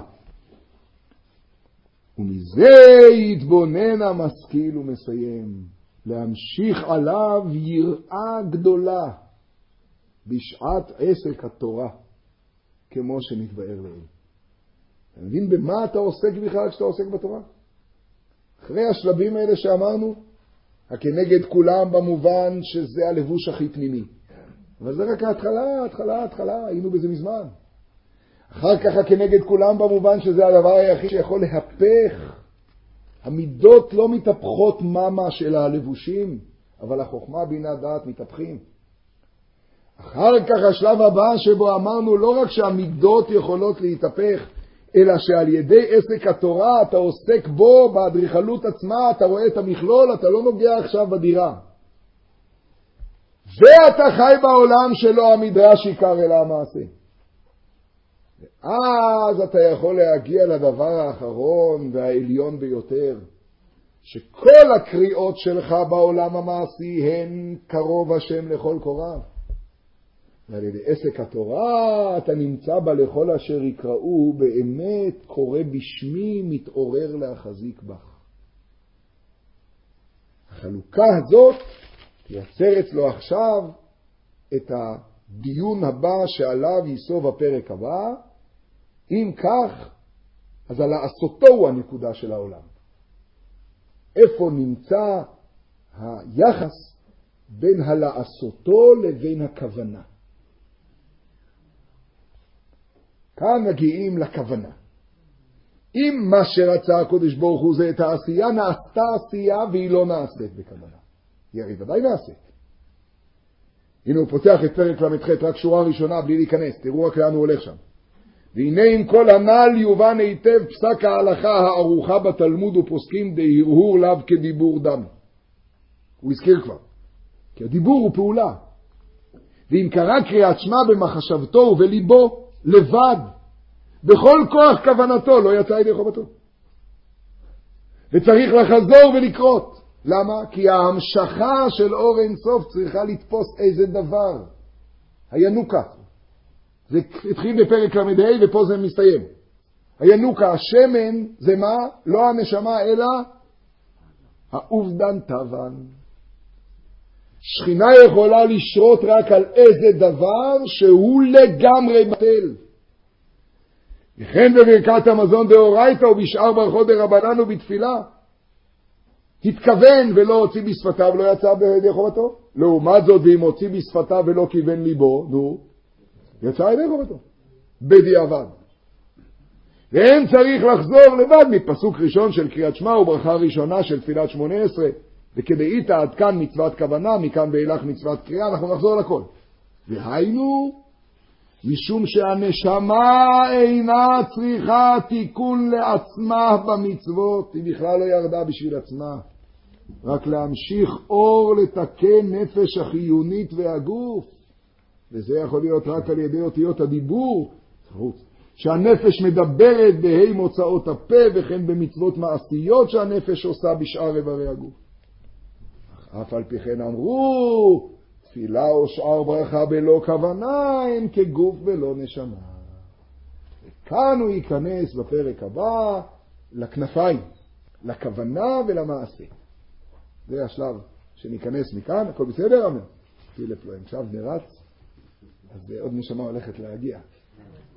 Speaker 1: ומזה יתבונן המשכיל ומסיים. להמשיך עליו יראה גדולה בשעת עסק התורה, כמו שנתבאר לעיל. אתה מבין במה אתה עוסק בכלל כשאתה עוסק בתורה? אחרי השלבים האלה שאמרנו, הכנגד כולם במובן שזה הלבוש הכי פנימי. אבל זה רק ההתחלה, היינו בזה מזמן. אחר כך הכנגד כולם במובן שזה הדבר היחיד שיכול להפך. המידות לא מתהפכות ממש אלא הלבושים, אבל החוכמה בינה דעת מתהפכים. אחר כך השלב הבא שבו אמרנו לא רק שהמידות יכולות להתהפך, אלא שעל ידי עסק התורה אתה עוסק בו באדריכלות עצמה, אתה רואה את המכלול, אתה לא נוגע עכשיו בדירה. ואתה חי בעולם שלא המדרש עיקר אלא המעשה. ואז אתה יכול להגיע לדבר האחרון והעליון ביותר, שכל הקריאות שלך בעולם המעשי הן קרוב השם לכל קוראיו. ועל ידי עסק התורה אתה נמצא בה לכל אשר יקראו, באמת קורא בשמי מתעורר להחזיק בך. החלוקה הזאת תייצר אצלו עכשיו את הדיון הבא שעליו יסוב הפרק הבא. אם כך, אז הלעשותו הוא הנקודה של העולם. איפה נמצא היחס בין הלעשותו לבין הכוונה? כאן מגיעים לכוונה. אם מה שרצה הקודש ברוך הוא זה את העשייה, נעשתה עשייה והיא לא נעשית בכוונה. היא הרי ודאי נעשית. הנה הוא פותח את פרק למ"ח, רק שורה ראשונה בלי להיכנס, תראו רק לאן הוא הולך שם. והנה עם כל הנ"ל יובן היטב פסק ההלכה הערוכה בתלמוד ופוסקים דהרהור לאו כדיבור דם. הוא הזכיר כבר, כי הדיבור הוא פעולה. ואם קרא קריאת שמע במחשבתו ובליבו, לבד, בכל כוח כוונתו, לא יצא ידי חובתו. וצריך לחזור ולקרות. למה? כי ההמשכה של אור אין סוף צריכה לתפוס איזה דבר. הינוקה. זה התחיל בפרק למ"ה ופה זה מסתיים. הינוקה, השמן, זה מה? לא הנשמה אלא העובדן טבן. שכינה יכולה לשרות רק על איזה דבר שהוא לגמרי בטל. וכן בברכת המזון דאורייתא ובשאר ברכות דרבנן ובתפילה. התכוון ולא הוציא בשפתיו לא יצא בידי חובתו. לעומת זאת, ואם הוציא בשפתיו ולא כיוון ליבו, יצא ידי חובתו. בדיעבד. ואין צריך לחזור לבד מפסוק ראשון של קריאת שמע וברכה ראשונה של תפילת 18. וכדאית עד כאן מצוות כוונה, מכאן ואילך מצוות קריאה, אנחנו נחזור לכל. והיינו, משום שהנשמה אינה צריכה תיקון לעצמה במצוות, היא בכלל לא ירדה בשביל עצמה. רק להמשיך אור לתקן נפש החיונית והגוף. וזה יכול להיות רק על ידי אותיות הדיבור. שהנפש מדברת בהי מוצאות הפה וכן במצוות מעשיות שהנפש עושה בשאר איברי הגוף. אף על פי כן אמרו, תפילה או שאר ברכה בלא כוונה הם כגוף ולא נשמה. וכאן הוא ייכנס בפרק הבא לכנפיים, לכוונה ולמעשה. זה השלב שניכנס מכאן, הכל בסדר? פיליפ לא עכשיו נרץ, אז עוד נשמה הולכת להגיע.